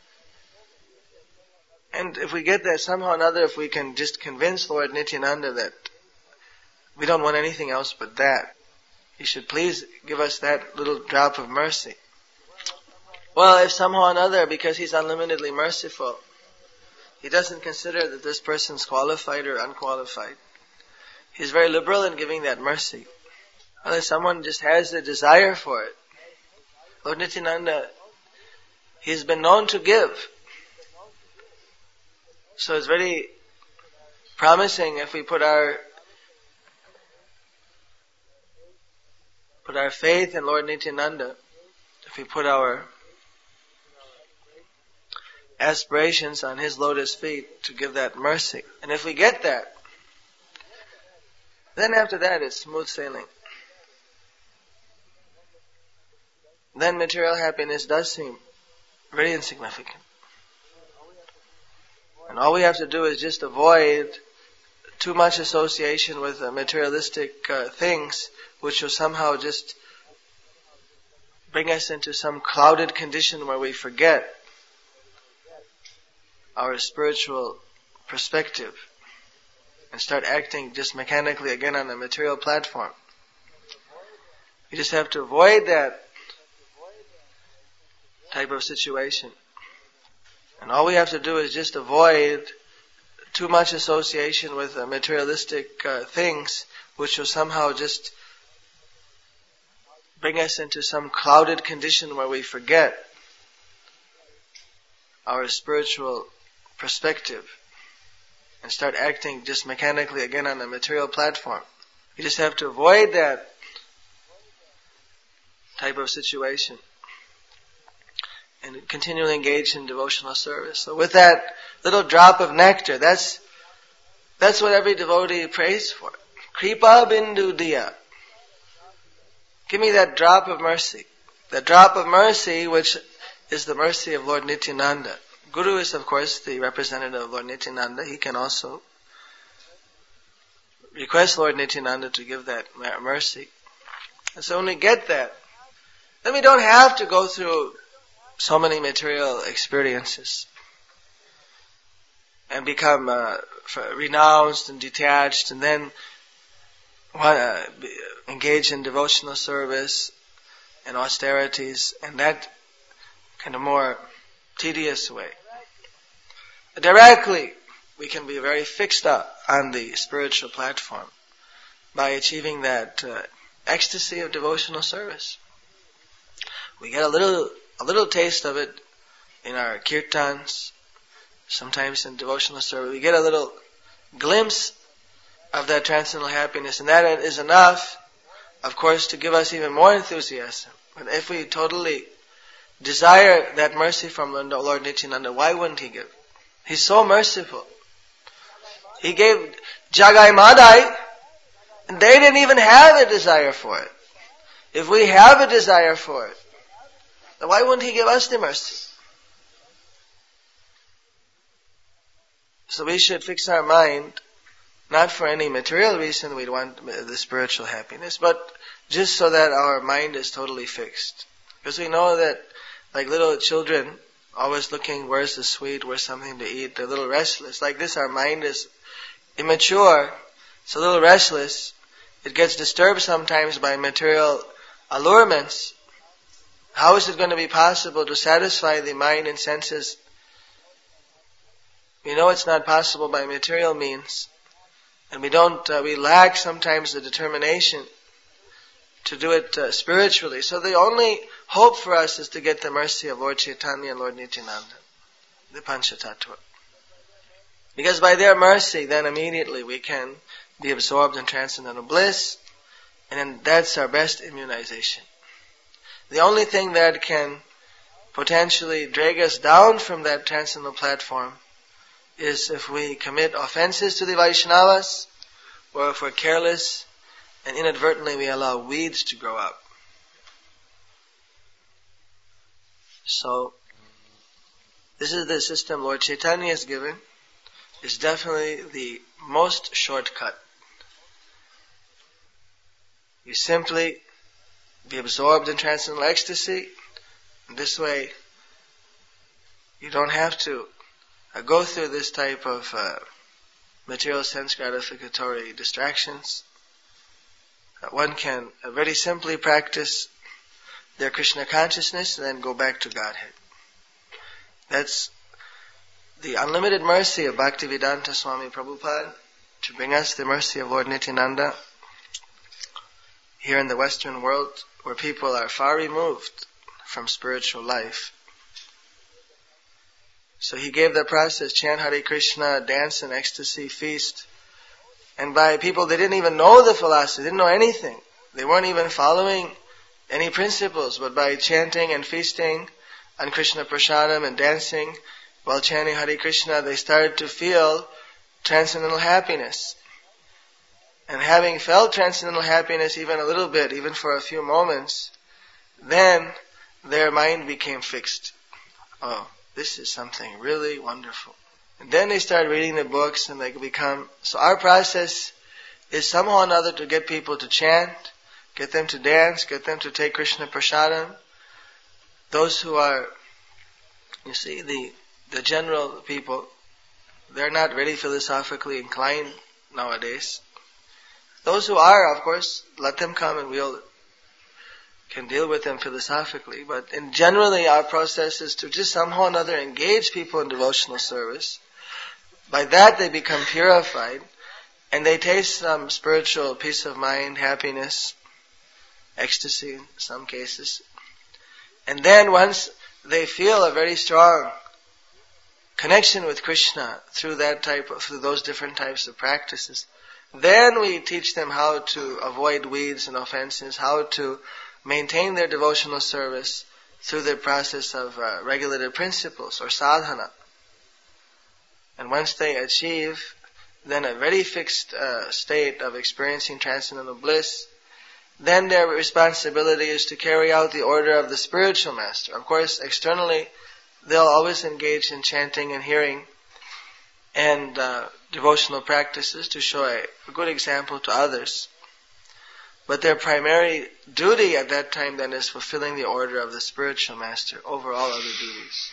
and if we get that somehow or another, if we can just convince Lord Nityananda that we don't want anything else but that, he should please give us that little drop of mercy. Well, if somehow or another, because he's unlimitedly merciful, he doesn't consider that this person's qualified or unqualified, he's very liberal in giving that mercy. Well, if someone just has the desire for it, Lord Nityananda, he's been known to give. So it's very promising if we put our put our faith in Lord Nityananda, if we put our aspirations on His lotus feet to give that mercy. And if we get that, then after that it's smooth sailing. then material happiness does seem very insignificant. And all we have to do is just avoid too much association with uh, materialistic uh, things, which will somehow just bring us into some clouded condition where we forget our spiritual perspective and start acting just mechanically again on the material platform. You just have to avoid that type of situation. And all we have to do is just avoid too much association with uh, materialistic uh, things, which will somehow just bring us into some clouded condition where we forget our spiritual perspective and start acting just mechanically again on the material platform. You just have to avoid that type of situation and continually engage in devotional service. So with that little drop of nectar, that's that's what every devotee prays for. Kripa bindu diya. Give me that drop of mercy. That drop of mercy which is the mercy of Lord Nityananda. Guru is of course the representative of Lord Nityananda. He can also request Lord Nityananda to give that mercy. And so when we get that, then we don't have to go through so many material experiences and become uh, renounced and detached and then uh, engage in devotional service and austerities and that kind of more tedious way. Directly, we can be very fixed up on the spiritual platform by achieving that uh, ecstasy of devotional service. We get a little a little taste of it in our kirtans, sometimes in devotional service. We get a little glimpse of that transcendental happiness, and that is enough, of course, to give us even more enthusiasm. But if we totally desire that mercy from Lord Nityananda, why wouldn't He give? He's so merciful. He gave Jagai Madai, and they didn't even have a desire for it. If we have a desire for it, then why wouldn't He give us the mercy? So we should fix our mind, not for any material reason we want the spiritual happiness, but just so that our mind is totally fixed. Because we know that, like little children, always looking, where's the sweet, where's something to eat, they're a little restless. Like this, our mind is immature, it's a little restless. It gets disturbed sometimes by material allurements. How is it going to be possible to satisfy the mind and senses? We know it's not possible by material means. And we don't, uh, we lack sometimes the determination to do it uh, spiritually. So the only hope for us is to get the mercy of Lord Chaitanya and Lord Nityananda, the Panchatattva. Because by their mercy, then immediately we can be absorbed in transcendental bliss, and then that's our best immunization. The only thing that can potentially drag us down from that transcendental platform is if we commit offenses to the Vaishnavas, or if we're careless and inadvertently we allow weeds to grow up. So, this is the system Lord Chaitanya has given. It's definitely the most shortcut. You simply be absorbed in transcendental ecstasy. And this way, you don't have to uh, go through this type of uh, material sense gratificatory distractions. Uh, one can uh, very simply practice their Krishna consciousness and then go back to Godhead. That's the unlimited mercy of Bhaktivedanta Swami Prabhupada to bring us the mercy of Lord Nityananda here in the Western world, where people are far removed from spiritual life. So He gave the process, chant Hare Krishna, dance in ecstasy, feast. And by people, they didn't even know the philosophy, didn't know anything. They weren't even following any principles, but by chanting and feasting on Krishna Prasadam and dancing while chanting Hare Krishna, they started to feel transcendental happiness. And having felt transcendental happiness even a little bit, even for a few moments, then their mind became fixed. Oh, this is something really wonderful. And then they start reading the books and they become... So our process is somehow or another to get people to chant, get them to dance, get them to take Krishna Prasadam. Those who are, you see, the the general people, they're not really philosophically inclined nowadays. Those who are, of course, let them come and we'll can deal with them philosophically. But in generally our process is to just somehow or another engage people in devotional service. By that they become purified and they taste some spiritual peace of mind, happiness, ecstasy in some cases. And then once they feel a very strong connection with Krishna through that type of, through those different types of practices, then we teach them how to avoid weeds and offenses, how to maintain their devotional service through the process of uh, regulative principles or sadhana. And once they achieve then a very fixed uh, state of experiencing transcendental bliss, then their responsibility is to carry out the order of the spiritual master. Of course, externally, they'll always engage in chanting and hearing and uh, devotional practices to show a, a good example to others. But their primary duty at that time then is fulfilling the order of the spiritual master over all other duties.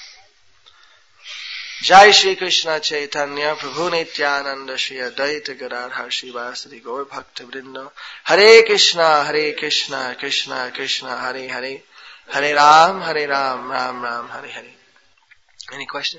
Jai Shri Krishna Chaitanya Prabhu Nityananda Shri Advaita Gadadhar Srivasadi Gaur Bhakta Vrinda Hare Krishna Hare Krishna Krishna Krishna Hare Hare Hare Ram Hare Ram Ram Ram Hare Hare. Any questions?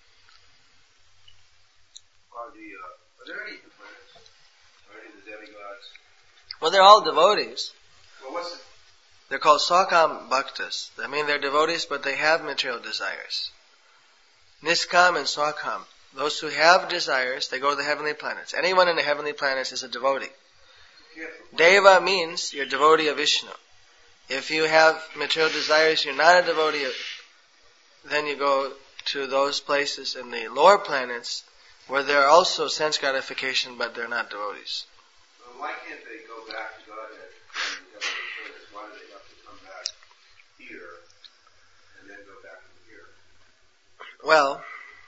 Are, the, uh, are there any planets? Are any of the demigods? Well, they're all devotees. Well, what's the... They're called Swakam Bhaktas. I mean, they're devotees, but they have material desires. Niskam and Swakam. Those who have desires, they go to the heavenly planets. Anyone in the heavenly planets is a devotee. Deva means you're a devotee of Vishnu. If you have material desires, you're not a devotee of, then you go to those places in the lower planets where there are also sense gratification, but they're not devotees. Well, why can't they go back to Godhead from the heavenly planets? Why do they have to come back here and then go back from here? Well,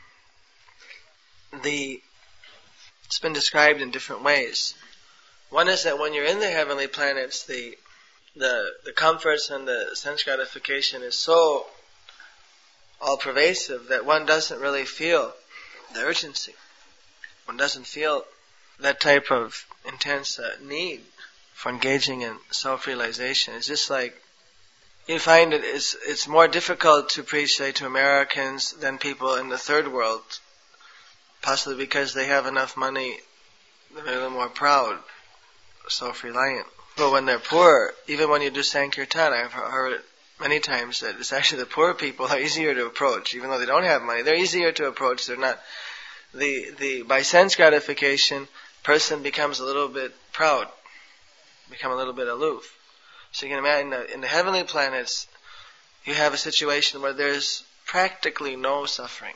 the it's been described in different ways. One is that when you're in the heavenly planets, the the the comforts and the sense gratification is so all pervasive that one doesn't really feel the urgency. One doesn't feel that type of intense uh, need for engaging in self-realization. It's just like you find it is it's more difficult to preach, say, to Americans than people in the third world, possibly because they have enough money, they're a little more proud, self-reliant. But when they're poor, even when you do Sankirtan, I've heard many times that it's actually the poor people are easier to approach, even though they don't have money. They're easier to approach. They're not the the by sense gratification, person becomes a little bit proud, become a little bit aloof. So you can imagine that in the heavenly planets, you have a situation where there's practically no suffering.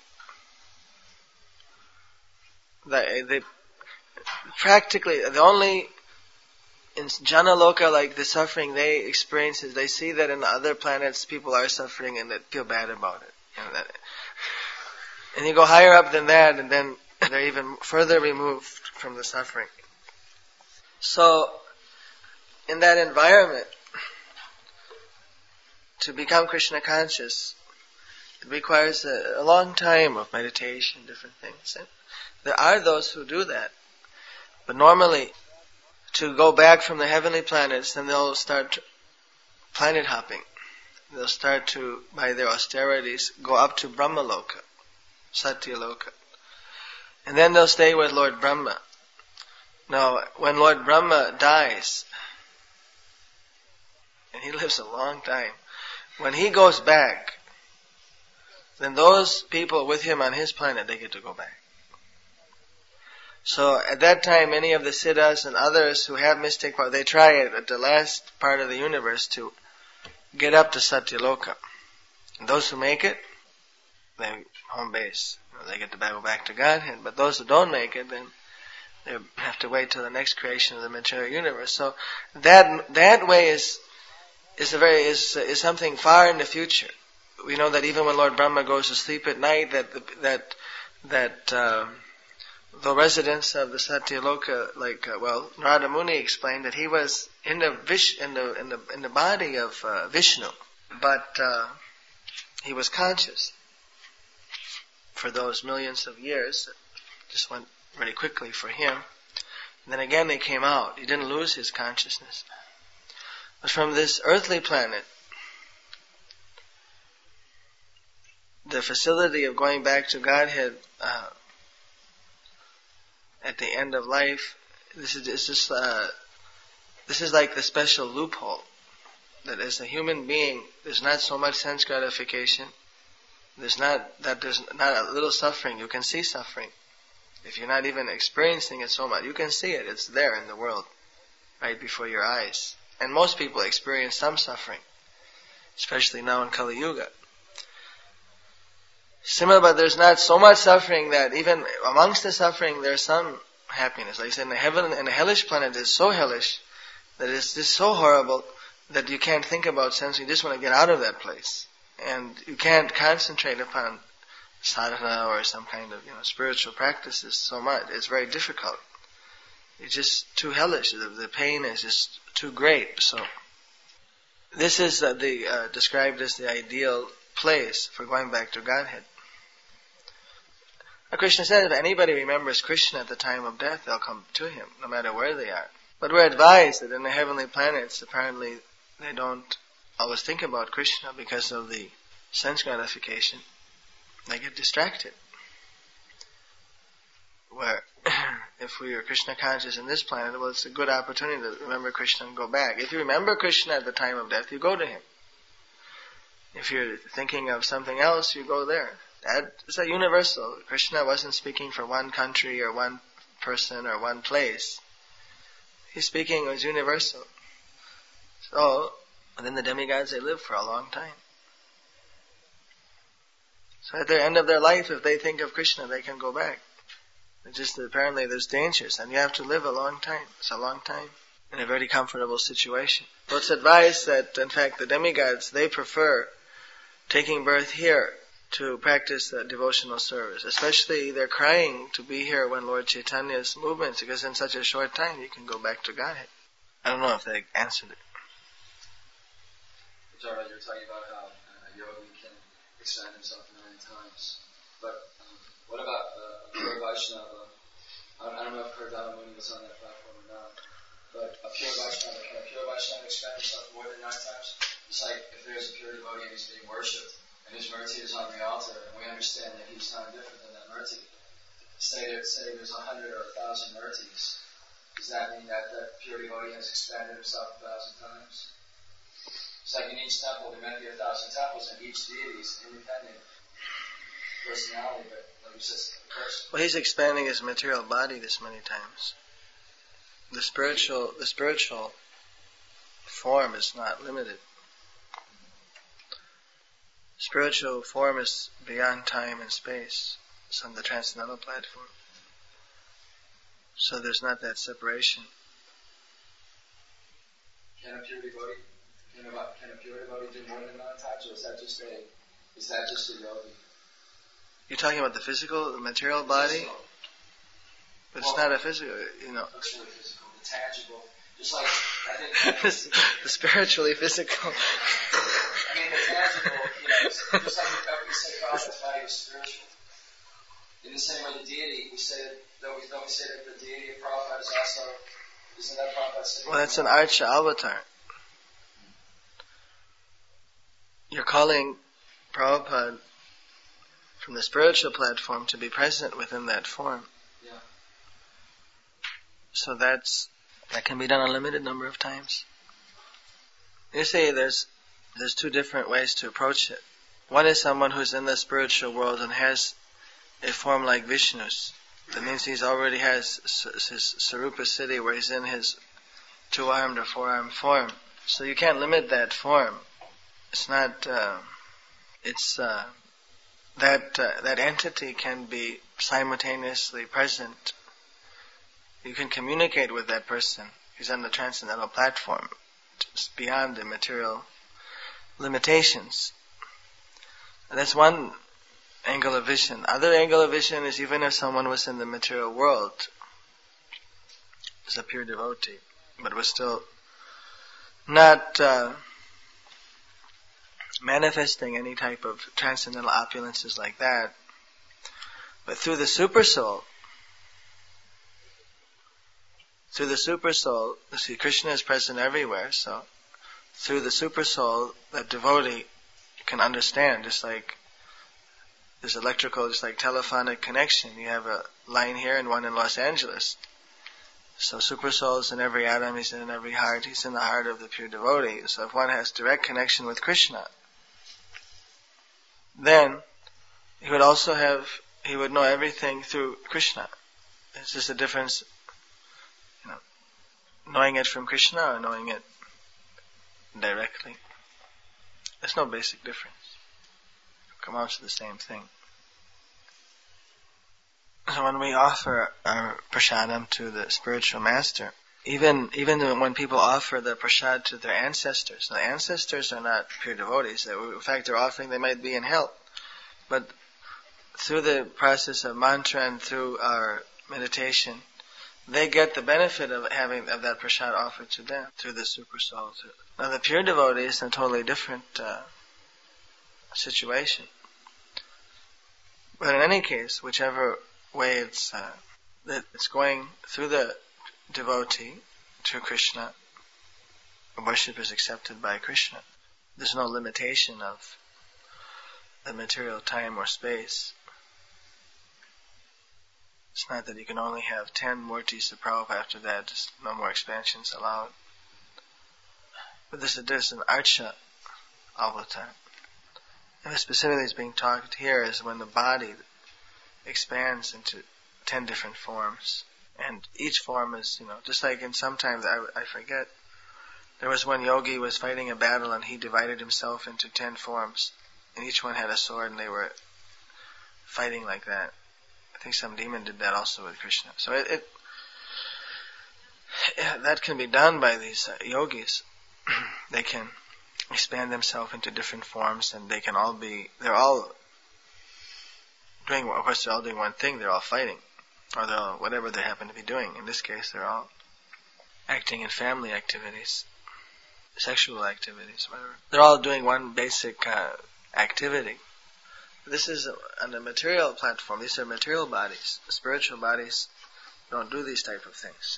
They, they practically the only in Janaloka, like the suffering they experience is they see that in other planets people are suffering and they feel bad about it. You know, that, and you go higher up than that, and then they're even further removed from the suffering. So, in that environment, to become Krishna conscious, it requires a, a long time of meditation, different things. And there are those who do that, but normally, to go back from the heavenly planets, then they'll start planet hopping. They'll start to, by their austerities, go up to Brahmaloka, Satyaloka. And then they'll stay with Lord Brahma. Now, when Lord Brahma dies, and he lives a long time, when he goes back, then those people with him on his planet, they get to go back. So at that time, many of the siddhas and others who have mystic power, they try it at the last part of the universe to get up to Satyaloka. And those who make it, they home base. They get to go back to Godhead. But those who don't make it, then they have to wait till the next creation of the material universe. So that that way is is a very is is something far in the future. We know that even when Lord Brahma goes to sleep at night, that that that uh, the residents of the Satyaloka, like uh, well, Narada Muni explained that he was in the Vish in the in the in the body of uh, Vishnu, but uh, he was conscious for those millions of years. It just went very quickly for him. And then again they came out. He didn't lose his consciousness. But from this earthly planet, the facility of going back to Godhead uh, at the end of life, this is, is just, uh, this is like the special loophole. That as a human being, there's not so much sense gratification. There's not, that there's not a little suffering. You can see suffering. If you're not even experiencing it so much, you can see it. It's there in the world, right before your eyes. And most people experience some suffering, especially now in Kali Yuga. Similar, but there's not so much suffering that even amongst the suffering there's some happiness. Like I said, in the heaven, in the hellish planet, it's so hellish that it's just so horrible that you can't think about sense. You just want to get out of that place, and you can't concentrate upon sadhana or some kind of you know spiritual practices so much. It's very difficult. It's just too hellish. The, the pain is just too great. So this is uh, the uh, described as the ideal place for going back to Godhead. Now Krishna said if anybody remembers Krishna at the time of death, they'll come to him, no matter where they are. But we're advised that in the heavenly planets, apparently they don't always think about Krishna because of the sense gratification. They get distracted. Where if we are Krishna conscious in this planet, well, it's a good opportunity to remember Krishna and go back. If you remember Krishna at the time of death, you go to him. If you're thinking of something else, you go there. That is a universal. Krishna wasn't speaking for one country or one person or one place. He's speaking as universal. So, and then the demigods, they live for a long time. So at the end of their life, if they think of Krishna, they can go back. It's just that apparently there's dangers, and you have to live a long time. It's a long time in a very comfortable situation. So it's advised that, in fact, the demigods, they prefer taking birth here to practice the devotional service. Especially they're crying to be here when Lord Chaitanya's movements, because in such a short time you can go back to Godhead. I don't know if they answered it. Jarva, you were talking about how a yogi can expand himself nine times. But um, what about uh, a pure Vaishnava? I don't, I don't know if Kardama Muni was on that platform or not. But a pure Vaishnava, can a pure Vaishnava expand himself more than nine times? It's like if there's a pure devotee and he's being worshipped, and his murti is on the altar, and we understand that he's not different than that murti. Say, there, say there's a hundred or a thousand murtis. Does that mean that that pure devotee has expanded himself a thousand times? It's like in each temple, there might be a thousand temples, and each deity is independent personality, but like you said, a person. Well, he's expanding his material body this many times. The spiritual, the spiritual form is not limited. Spiritual form is beyond time and space. It's on the transcendental platform. So there's not that separation. Can a pure devotee, can a, can a pure devotee do more than nine times, or is that just a, is that just a yogi? You're talking about the physical, the material body? Physical. But it's well, not a physical, you know. It's really physical, the tangible. Just like, I think... the spiritually physical. I mean, the tangible, you know, just like we say Prabhupada's body was spiritual. In the same way, the deity, we say that, don't we, don't we say that the deity of Prabhupada is also, isn't that Prabhupada sitting? Well, that's an Archa avatar. You're calling Prabhupada from the spiritual platform to be present within that form. Yeah. So that's, that can be done a limited number of times. You see, there's there's two different ways to approach it. One is someone who's in the spiritual world and has a form like Vishnu's. That means he's already has his Sarupa Siddhi, where he's in his two-armed or four-armed form. So you can't limit that form. It's not. Uh, it's uh, that uh, that entity can be simultaneously present. You can communicate with that person. He's on the transcendental platform. just beyond the material limitations. And that's one angle of vision. Other angle of vision is even if someone was in the material world, was a pure devotee, but was still not uh, manifesting any type of transcendental opulences like that, but through the super soul, through the super soul, you see, Krishna is present everywhere, so through the super soul, that devotee can understand, just like this electrical, just like telephonic connection. You have a line here and one in Los Angeles. So super soul is in every atom, he's in every heart, he's in the heart of the pure devotee. So if one has direct connection with Krishna, then he would also have, he would know everything through Krishna. It's just a difference, you know, knowing it from Krishna or knowing it directly. There's no basic difference. It amounts to the same thing. So when we offer our prasadam to the spiritual master, even even when people offer the prasad to their ancestors, the ancestors are not pure devotees. In fact, they're offering, they might be in hell. But through the process of mantra and through our meditation, they get the benefit of having of that prasad offered to them through the super soul. Now the pure devotee is in a totally different uh, situation. But in any case, whichever way it's uh, that it's going through the devotee to Krishna, worship is accepted by Krishna. There's no limitation of the material time or space. It's not that you can only have ten murtis of Prabhupada, after that just no more expansions allowed. But this is an archa all the time. And what specifically is being talked here is when the body expands into ten different forms. And each form is, you know, just like in sometimes, I, I forget, there was one yogi who was fighting a battle and he divided himself into ten forms. And each one had a sword and they were fighting like that. I think some demon did that also with Krishna. So it, it yeah, that can be done by these uh, yogis. They can expand themselves into different forms and they can all be, they're all doing, of course they're all doing one thing, they're all fighting. Or they're all, whatever they happen to be doing. In this case, they're all acting in family activities, sexual activities, whatever. They're all doing one basic uh, activity. This is on the material platform. These are material bodies. The spiritual bodies don't do these type of things.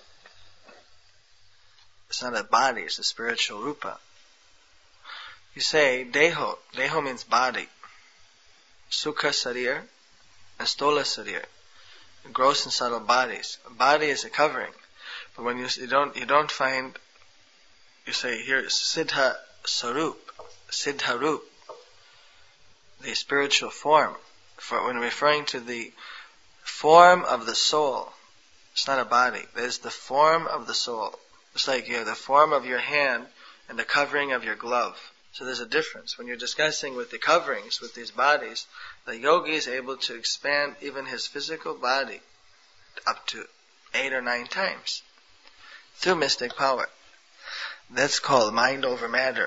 It's not a body, it's a spiritual rupa. You say deho. Deho means body. Sukha sarir and stola sarir. Gross and subtle bodies. A body is a covering. But when you, you don't you don't find, you say here siddha sarup, siddha rup, the spiritual form. For when referring to the form of the soul, it's not a body. That is the form of the soul. It's like you have the form of your hand and the covering of your glove. So there's a difference. When you're discussing with the coverings, with these bodies, the yogi is able to expand even his physical body up to eight or nine times through mystic power. That's called mind over matter.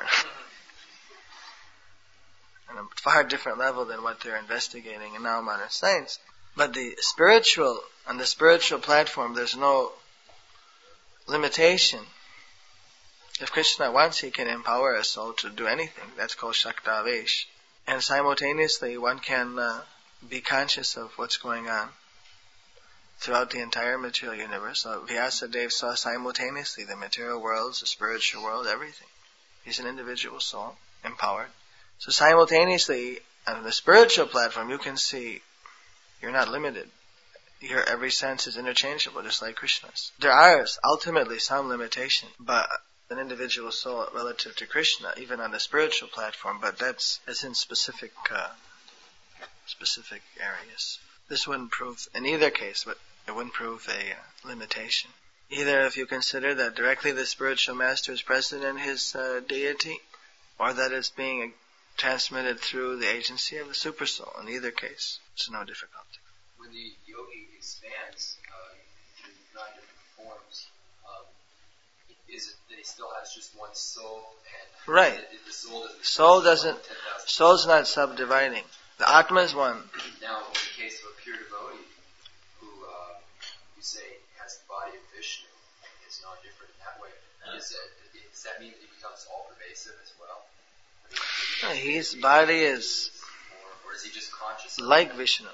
On a far different level than what they're investigating in now modern science. But the spiritual, on the spiritual platform, there's no limitation. If Krishna wants, he can empower a soul to do anything. That's called Shaktavesh. And simultaneously, one can uh, be conscious of what's going on throughout the entire material universe. So Vyasadeva saw simultaneously the material worlds, the spiritual world, everything. He's an individual soul, empowered. So simultaneously, on the spiritual platform, you can see you're not limited. Your every sense is interchangeable, just like Krishna's. There are ultimately some limitation, but an individual soul relative to Krishna, even on the spiritual platform, but that's, that's in specific uh, specific areas. This wouldn't prove, in either case, but it wouldn't prove a uh, limitation. Either if you consider that directly the spiritual master is present in his uh, deity, or that it's being transmitted through the agency of the super soul. In either case, it's no difficulty. When the yogi expands uh, into nine different forms, um, is it that he still has just one soul? And right. The, the soul doesn't. Soul doesn't. Soul's not subdividing. The Atma is one. Now, in the case of a pure devotee who uh, you say has the body of Vishnu, is not different in that way. Is it, does that mean that he becomes all pervasive as well? I mean, his body is, or, or is he just conscious like Vishnu?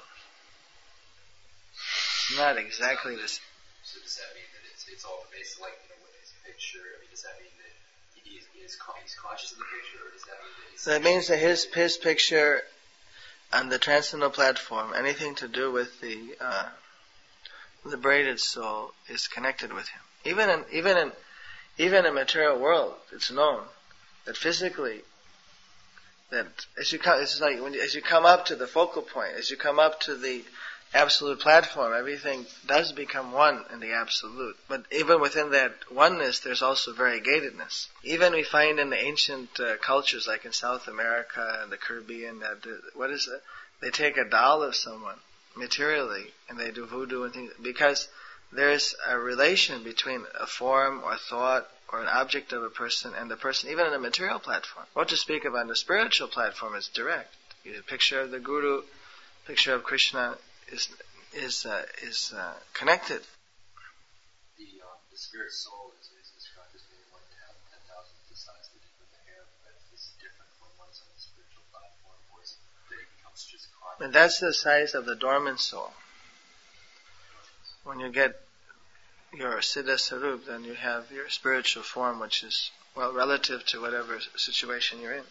Not exactly the same. So does that mean that it's, it's all pervasive, like you know, with his picture? I mean, does that mean that he is, he is he's conscious of the picture, or does that mean that he's... So it means that his his picture on the transcendental platform, anything to do with the uh, liberated soul, is connected with him. Even in even in even in material world, it's known that physically, that as you come, it's like when you, as you come up to the focal point, as you come up to the absolute platform, everything does become one in the absolute. But even within that oneness, there's also variegatedness. Even we find in the ancient uh, cultures, like in South America and the Caribbean, that uh, what is it? They take a doll of someone materially, and they do voodoo and things, because there's a relation between a form or thought or an object of a person and the person, even in a material platform. What to speak of on the spiritual platform is direct. A picture of the Guru, picture of Krishna is is uh, is uh, connected. The um, the spirit soul is, is described as being one ten thousand the size of the tip of the hair, but is different from one's on the spiritual platform, or is it that it becomes just conscious? And that's the size of the dormant soul. When you get your Siddha Sarup, then you have your spiritual form, which is, well, relative to whatever situation you're in.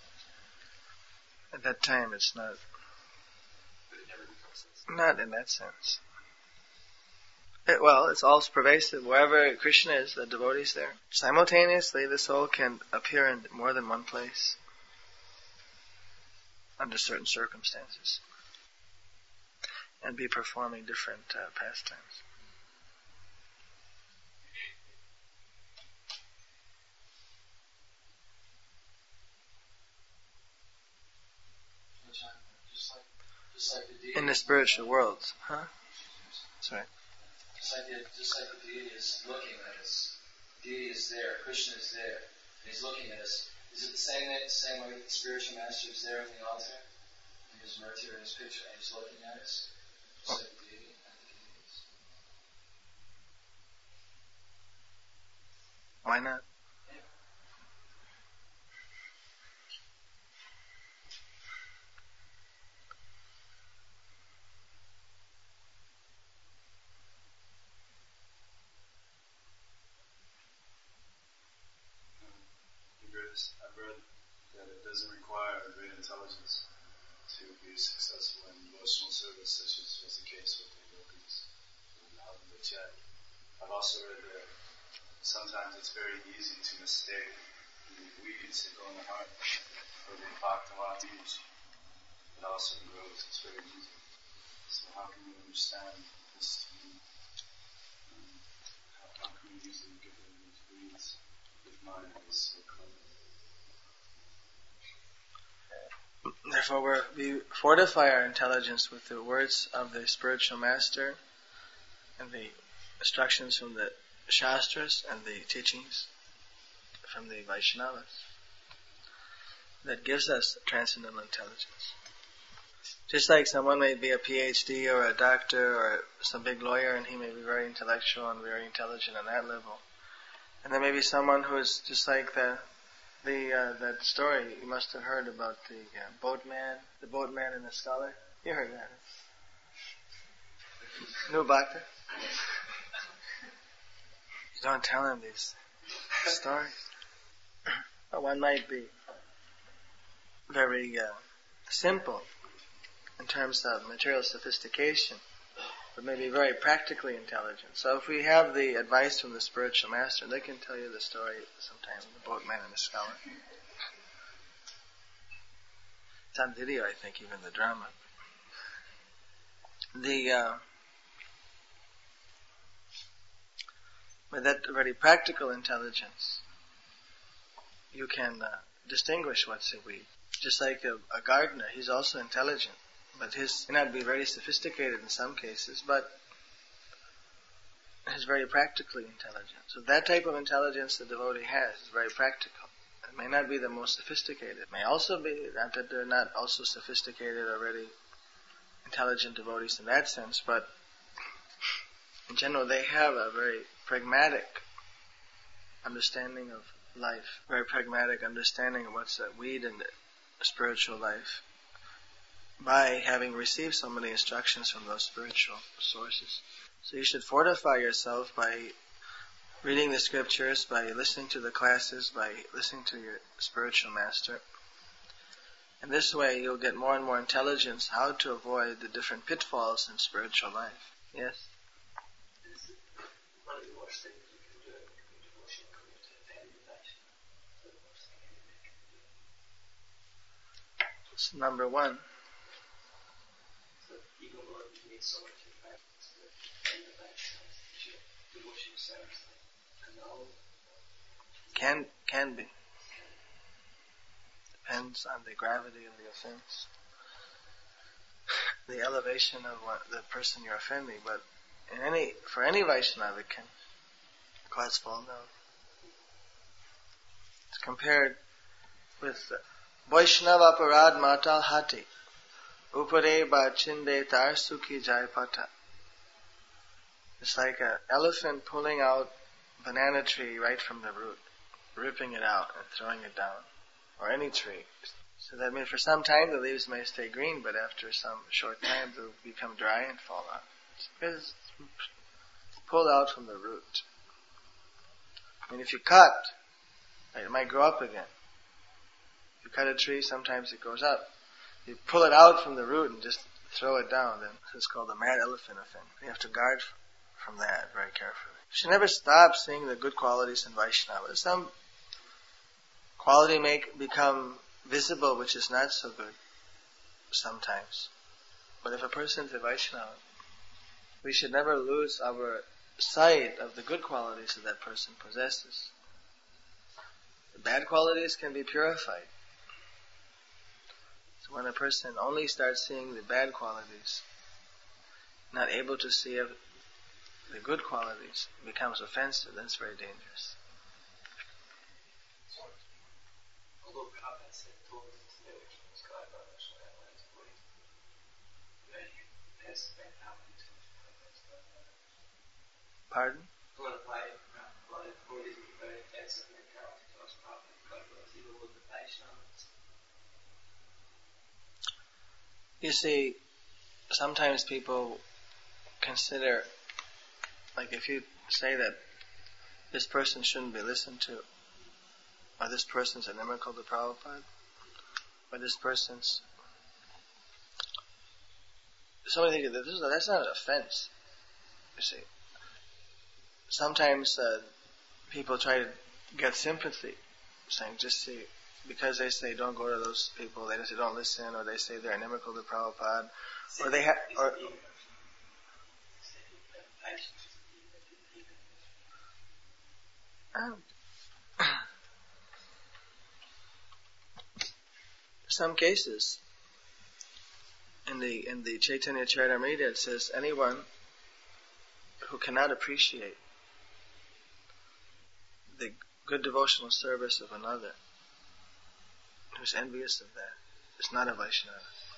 At that time, it's not, But it never becomes this. not in that sense. It, well, it's all pervasive. Wherever Krishna is, the devotee is there. Simultaneously, the soul can appear in more than one place under certain circumstances and be performing different uh, pastimes. Just like, just like the deity. In the spiritual world, huh? That's right. Just like, the, just like the deity is looking at us. The deity is there. Krishna is there. And he's looking at us. Is it the same, same way that the spiritual master is there on the altar? And his martyr in his picture, and he's looking at us? Just like the deity and the deities. Why not? I've read that it doesn't require great intelligence to be successful in devotional service, such as was the case with the yogis and the Chet. I've also read that sometimes it's very easy to mistake the weeds that go in the heart for the bhaktivat weeds. It also grows. It's very easy. So how can you understand this? Um, how, how can we easily get rid of these weeds if mind is so clean? Therefore, we're, we fortify our intelligence with the words of the spiritual master and the instructions from the Shastras and the teachings from the Vaishnavas. That gives us transcendental intelligence. Just like someone may be a P H D or a doctor or some big lawyer, and he may be very intellectual and very intelligent on that level. And there may be someone who is just like the The uh, that story you must have heard about the uh, boatman, the boatman and the scholar. You heard that? No bhakta? You don't tell him these stories. Well, one might be very uh, simple in terms of material sophistication, but maybe very practically intelligent. So if we have the advice from the spiritual master, they can tell you the story sometime, the boatman and the scholar. It's on video, I think, even the drama. The uh, with that very practical intelligence, you can uh, distinguish what's a weed. Just like a, a gardener, he's also intelligent. But his may not be very sophisticated in some cases, but is very practically intelligent. So that type of intelligence the devotee has is very practical. It may not be the most sophisticated. It may also be, not that they're not also sophisticated already, intelligent devotees in that sense, but in general they have a very pragmatic understanding of life, very pragmatic understanding of what's at weed in the spiritual life by having received so many instructions from those spiritual sources. So you should fortify yourself by reading the scriptures, by listening to the classes, by listening to your spiritual master. And this way you'll get more and more intelligence how to avoid the different pitfalls in spiritual life. Yes? One of the worst things you can do in devotion career to offend the Vaishnava. The worst thing anybody can do. It's number one. So even though you need so much in practice to offend the Vaishnava, your devotion service can all Can, can be. Depends on the gravity of the offense, the elevation of what, the person you're offending. But in any, for any Vaishnava, it can cause fall down. It's compared with Vaishnava Parad Matal Hati Upare Bachinde Tar Sukhi Jai Pata. It's like an elephant pulling out a banana tree right from the root, ripping it out and throwing it down. Or any tree. So that means for some time the leaves may stay green, but after some short time they'll become dry and fall out. It's because it's pulled out from the root. I mean, if you cut, it might grow up again. If you cut a tree, sometimes it grows up. You pull it out from the root and just throw it down, then it's called the mad elephant offense. You have to guard from that very carefully. You should never stop seeing the good qualities in Vaishnava. Some quality may become visible which is not so good sometimes. But if a person is a Vaishnava, we should never lose our sight of the good qualities that that person possesses. The bad qualities can be purified. So when a person only starts seeing the bad qualities, not able to see the good qualities, becomes offensive, that's very dangerous. although Prabhupada said told us to know which was God by the Shri Lands Body, very has been happening to Pardon? one of my Prabhupada bodies with very offensive mentality towards Prabhupada, God was even with the Vaishnavas. You see, sometimes people consider, like if you say that this person shouldn't be listened to, or this person's inimical to Prabhupada, or this person's... So many things, that's not an offense, you see. Sometimes uh, people try to get sympathy, saying just see, because they say don't go to those people, they say don't listen, or they say they're inimical to Prabhupada, or they have... or um, some cases in the in the Chaitanya Charitamrita it says anyone who cannot appreciate the good devotional service of another, who's envious of that, is not a Vaishnava.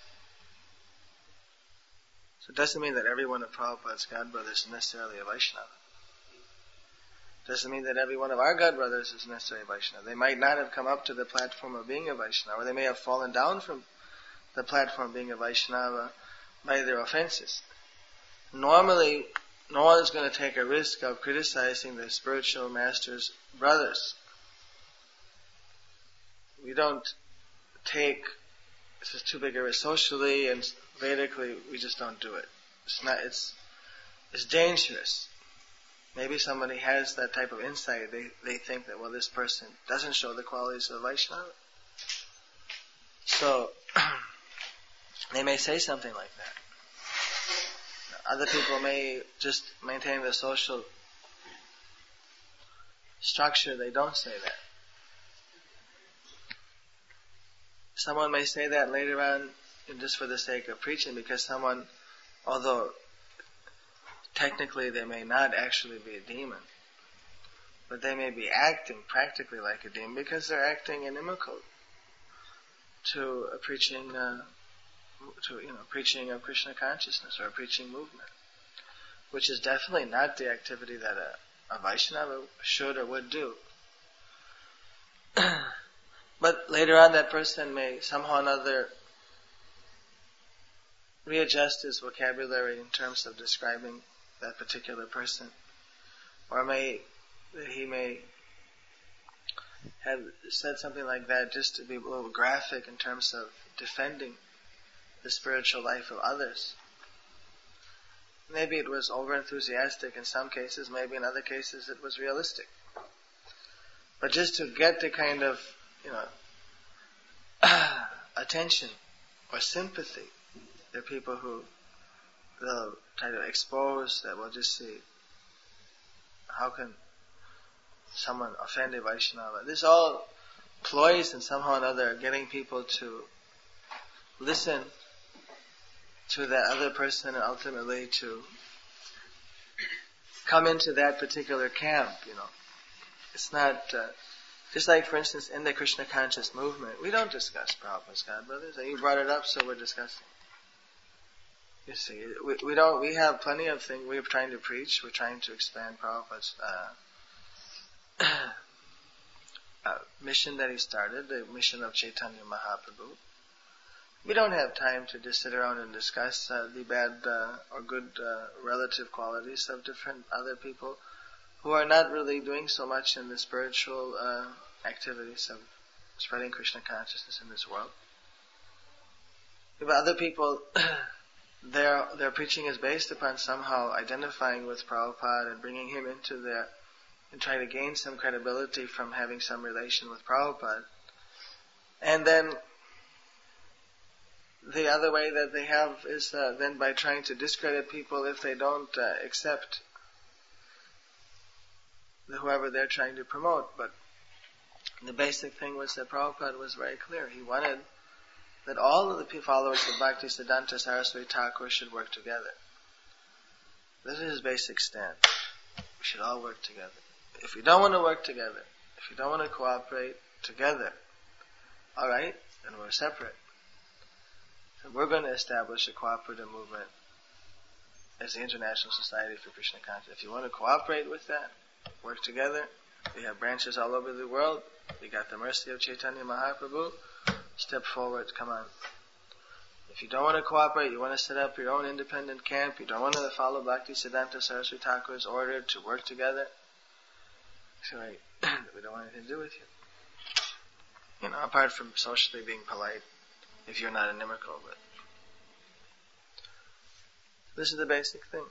So it doesn't mean that every one of Prabhupada's godbrothers is necessarily a Vaishnava. It doesn't mean that every one of our godbrothers is necessarily a Vaishnava. They might not have come up to the platform of being a Vaishnava, or they may have fallen down from the platform of being a Vaishnava by their offenses. Normally, no one is going to take a risk of criticizing the spiritual master's brothers. We don't take, this is too big a risk. Socially and Vedically, we just don't do it. It's not, it's, it's dangerous. Maybe somebody has that type of insight. They, they think that, well, this person doesn't show the qualities of a Vaishnava. So, they may say something like that. Other people may just maintain the social structure. They don't say that. Someone may say that later on just for the sake of preaching, because someone, although technically they may not actually be a demon, but they may be acting practically like a demon because they're acting inimical to a preaching, uh, to you know, preaching of Krishna consciousness or a preaching movement, which is definitely not the activity that a, a Vaishnava should or would do. But later on, that person may somehow or another readjust his vocabulary in terms of describing that particular person, or may he may have said something like that just to be a little graphic in terms of defending the spiritual life of others. Maybe it was over-enthusiastic in some cases, maybe in other cases it was realistic. But just to get the kind of, you know, attention or sympathy, there are people who they'll try to expose, that will just see, how can someone offend a Vaishnava? This is all ploys and somehow or another getting people to listen to that other person and ultimately to come into that particular camp, you know. It's not, uh, just like for instance in the Krishna conscious movement, we don't discuss Prabhupada's God brothers, and you brought it up so we're discussing. You see, we, we don't, we have plenty of things we're trying to preach, we're trying to expand Prabhupada's uh, uh, mission that he started, the mission of Chaitanya Mahaprabhu. We don't have time to just sit around and discuss uh, the bad uh, or good uh, relative qualities of different other people who are not really doing so much in the spiritual uh, activities of spreading Krishna consciousness in this world. But other people, their their preaching is based upon somehow identifying with Prabhupada and bringing him into their, and trying to gain some credibility from having some relation with Prabhupada. And then the other way that they have is uh, then by trying to discredit people if they don't uh, accept the, whoever they're trying to promote. But the basic thing was that Prabhupada was very clear. He wanted that all of the followers of Bhaktisiddhanta Saraswati Thakur should work together. This is his basic stand. We should all work together. If we don't want to work together, if we don't want to cooperate together, alright, then we're separate. So we're going to establish a cooperative movement as the International Society for Krishna Consciousness. If you want to cooperate with that, work together. We have branches all over the world. We got the mercy of Chaitanya Mahaprabhu. Step forward, come on. If you don't want to cooperate, you want to set up your own independent camp, you don't want to follow Bhaktisiddhanta Saraswati Thakur's order to work together, so right, we don't want anything to do with you. You know, apart from socially being polite, if you're not inimical, but this is the basic thing.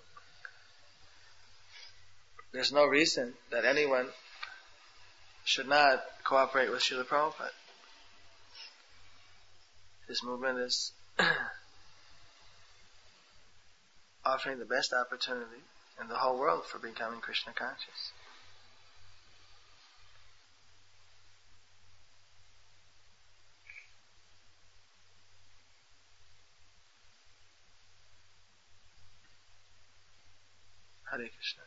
There's no reason that anyone should not cooperate with Srila Prabhupada. His movement is offering the best opportunity in the whole world for becoming Krishna conscious. Hare Krishna.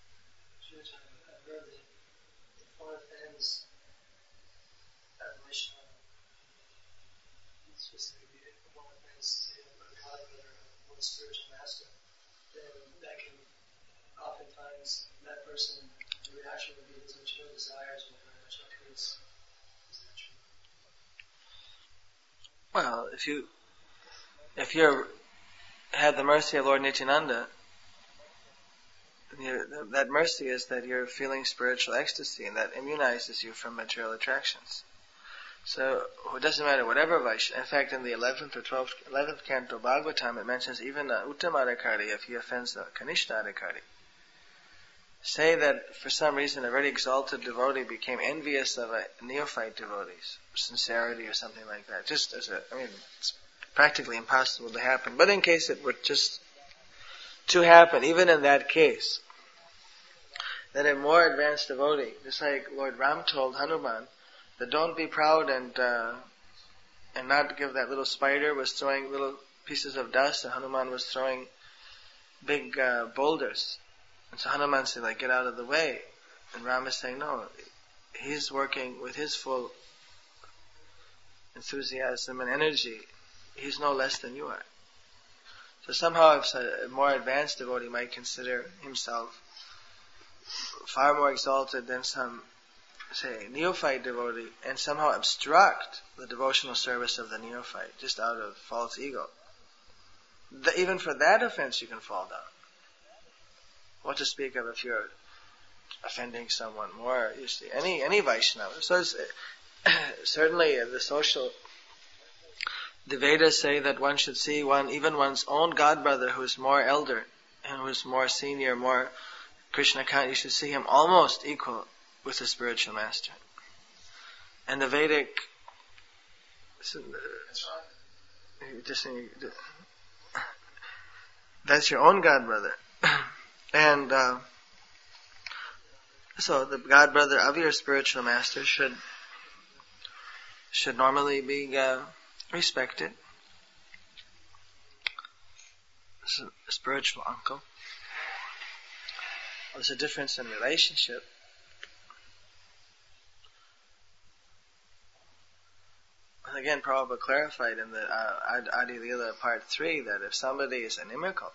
I heard that if one offends a Vaishnava, specifically if one offends a godbrother or one spiritual master, then that can oftentimes, that person, the reaction would be there's much no desires or very much no peace. Is that true? Well, if you if you have the mercy of Lord Nityananda, that mercy is that you're feeling spiritual ecstasy, and that immunizes you from material attractions. So it doesn't matter whatever Vaishnava. In fact, in the eleventh or twelfth, eleventh canto Bhagavatam, it mentions even uh, Uttamadhikari, if he offends the Kanishtadhikari. Say that for some reason a very exalted devotee became envious of a neophyte devotee's sincerity or something like that. Just as a, I mean, it's practically impossible to happen. But in case it were just to happen, even in that case, that a more advanced devotee, just like Lord Ram told Hanuman, that don't be proud and uh, and not give that little spider was throwing little pieces of dust, and Hanuman was throwing big uh, boulders. And so Hanuman said, like, get out of the way. And Ram is saying, no, he's working with his full enthusiasm and energy. He's no less than you are. So somehow a more advanced devotee might consider himself far more exalted than some, say, neophyte devotee, and somehow obstruct the devotional service of the neophyte just out of false ego. The, even for that offense you can fall down. What to speak of if you're offending someone more, you see, any any Vaishnava. So it's, certainly the social, the Vedas say that one should see one, even one's own god brother who is more elder and who is more senior, more Krishna conscious, you should see him almost equal with the spiritual master. And the Vedic, That's right. Just, that's your own god brother. And uh, so the god brother of your spiritual master should should normally be uh, respected. So, a spiritual uncle. There's a difference in relationship. And again, Prabhupada clarified in the uh, Adi Lila part three that if somebody is inimical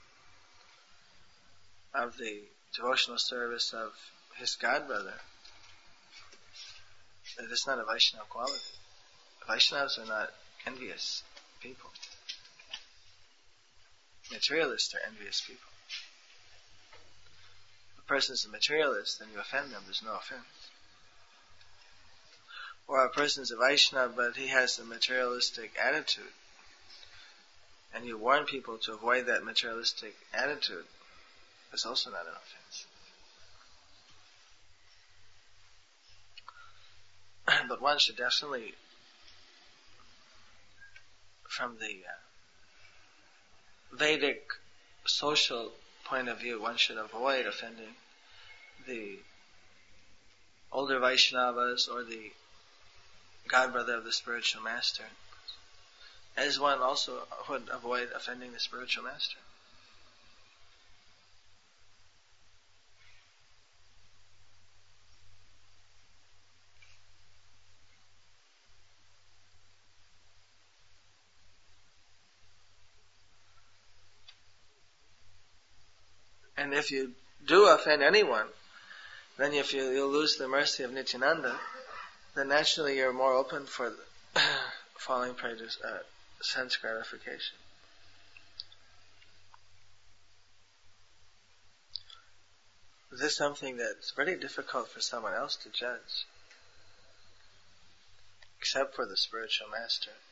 of the devotional service of his god brother, that it's not a Vaishnava quality. Vaishnavas are not envious people. Materialists are envious people. If a person is a materialist and you offend them, there's no offense. Or a person is a Vaishnava but he has a materialistic attitude, and you warn people to avoid that materialistic attitude, it's also not an offense. But one should definitely, from the uh, Vedic social point of view, one should avoid offending the older Vaishnavas or the god brother of the spiritual master, as one also would avoid offending the spiritual master. And if you do offend anyone, then if you, you'll lose the mercy of Nityananda, then naturally you're more open for the falling prey to uh, sense gratification. This is something that's very difficult for someone else to judge, except for the spiritual master.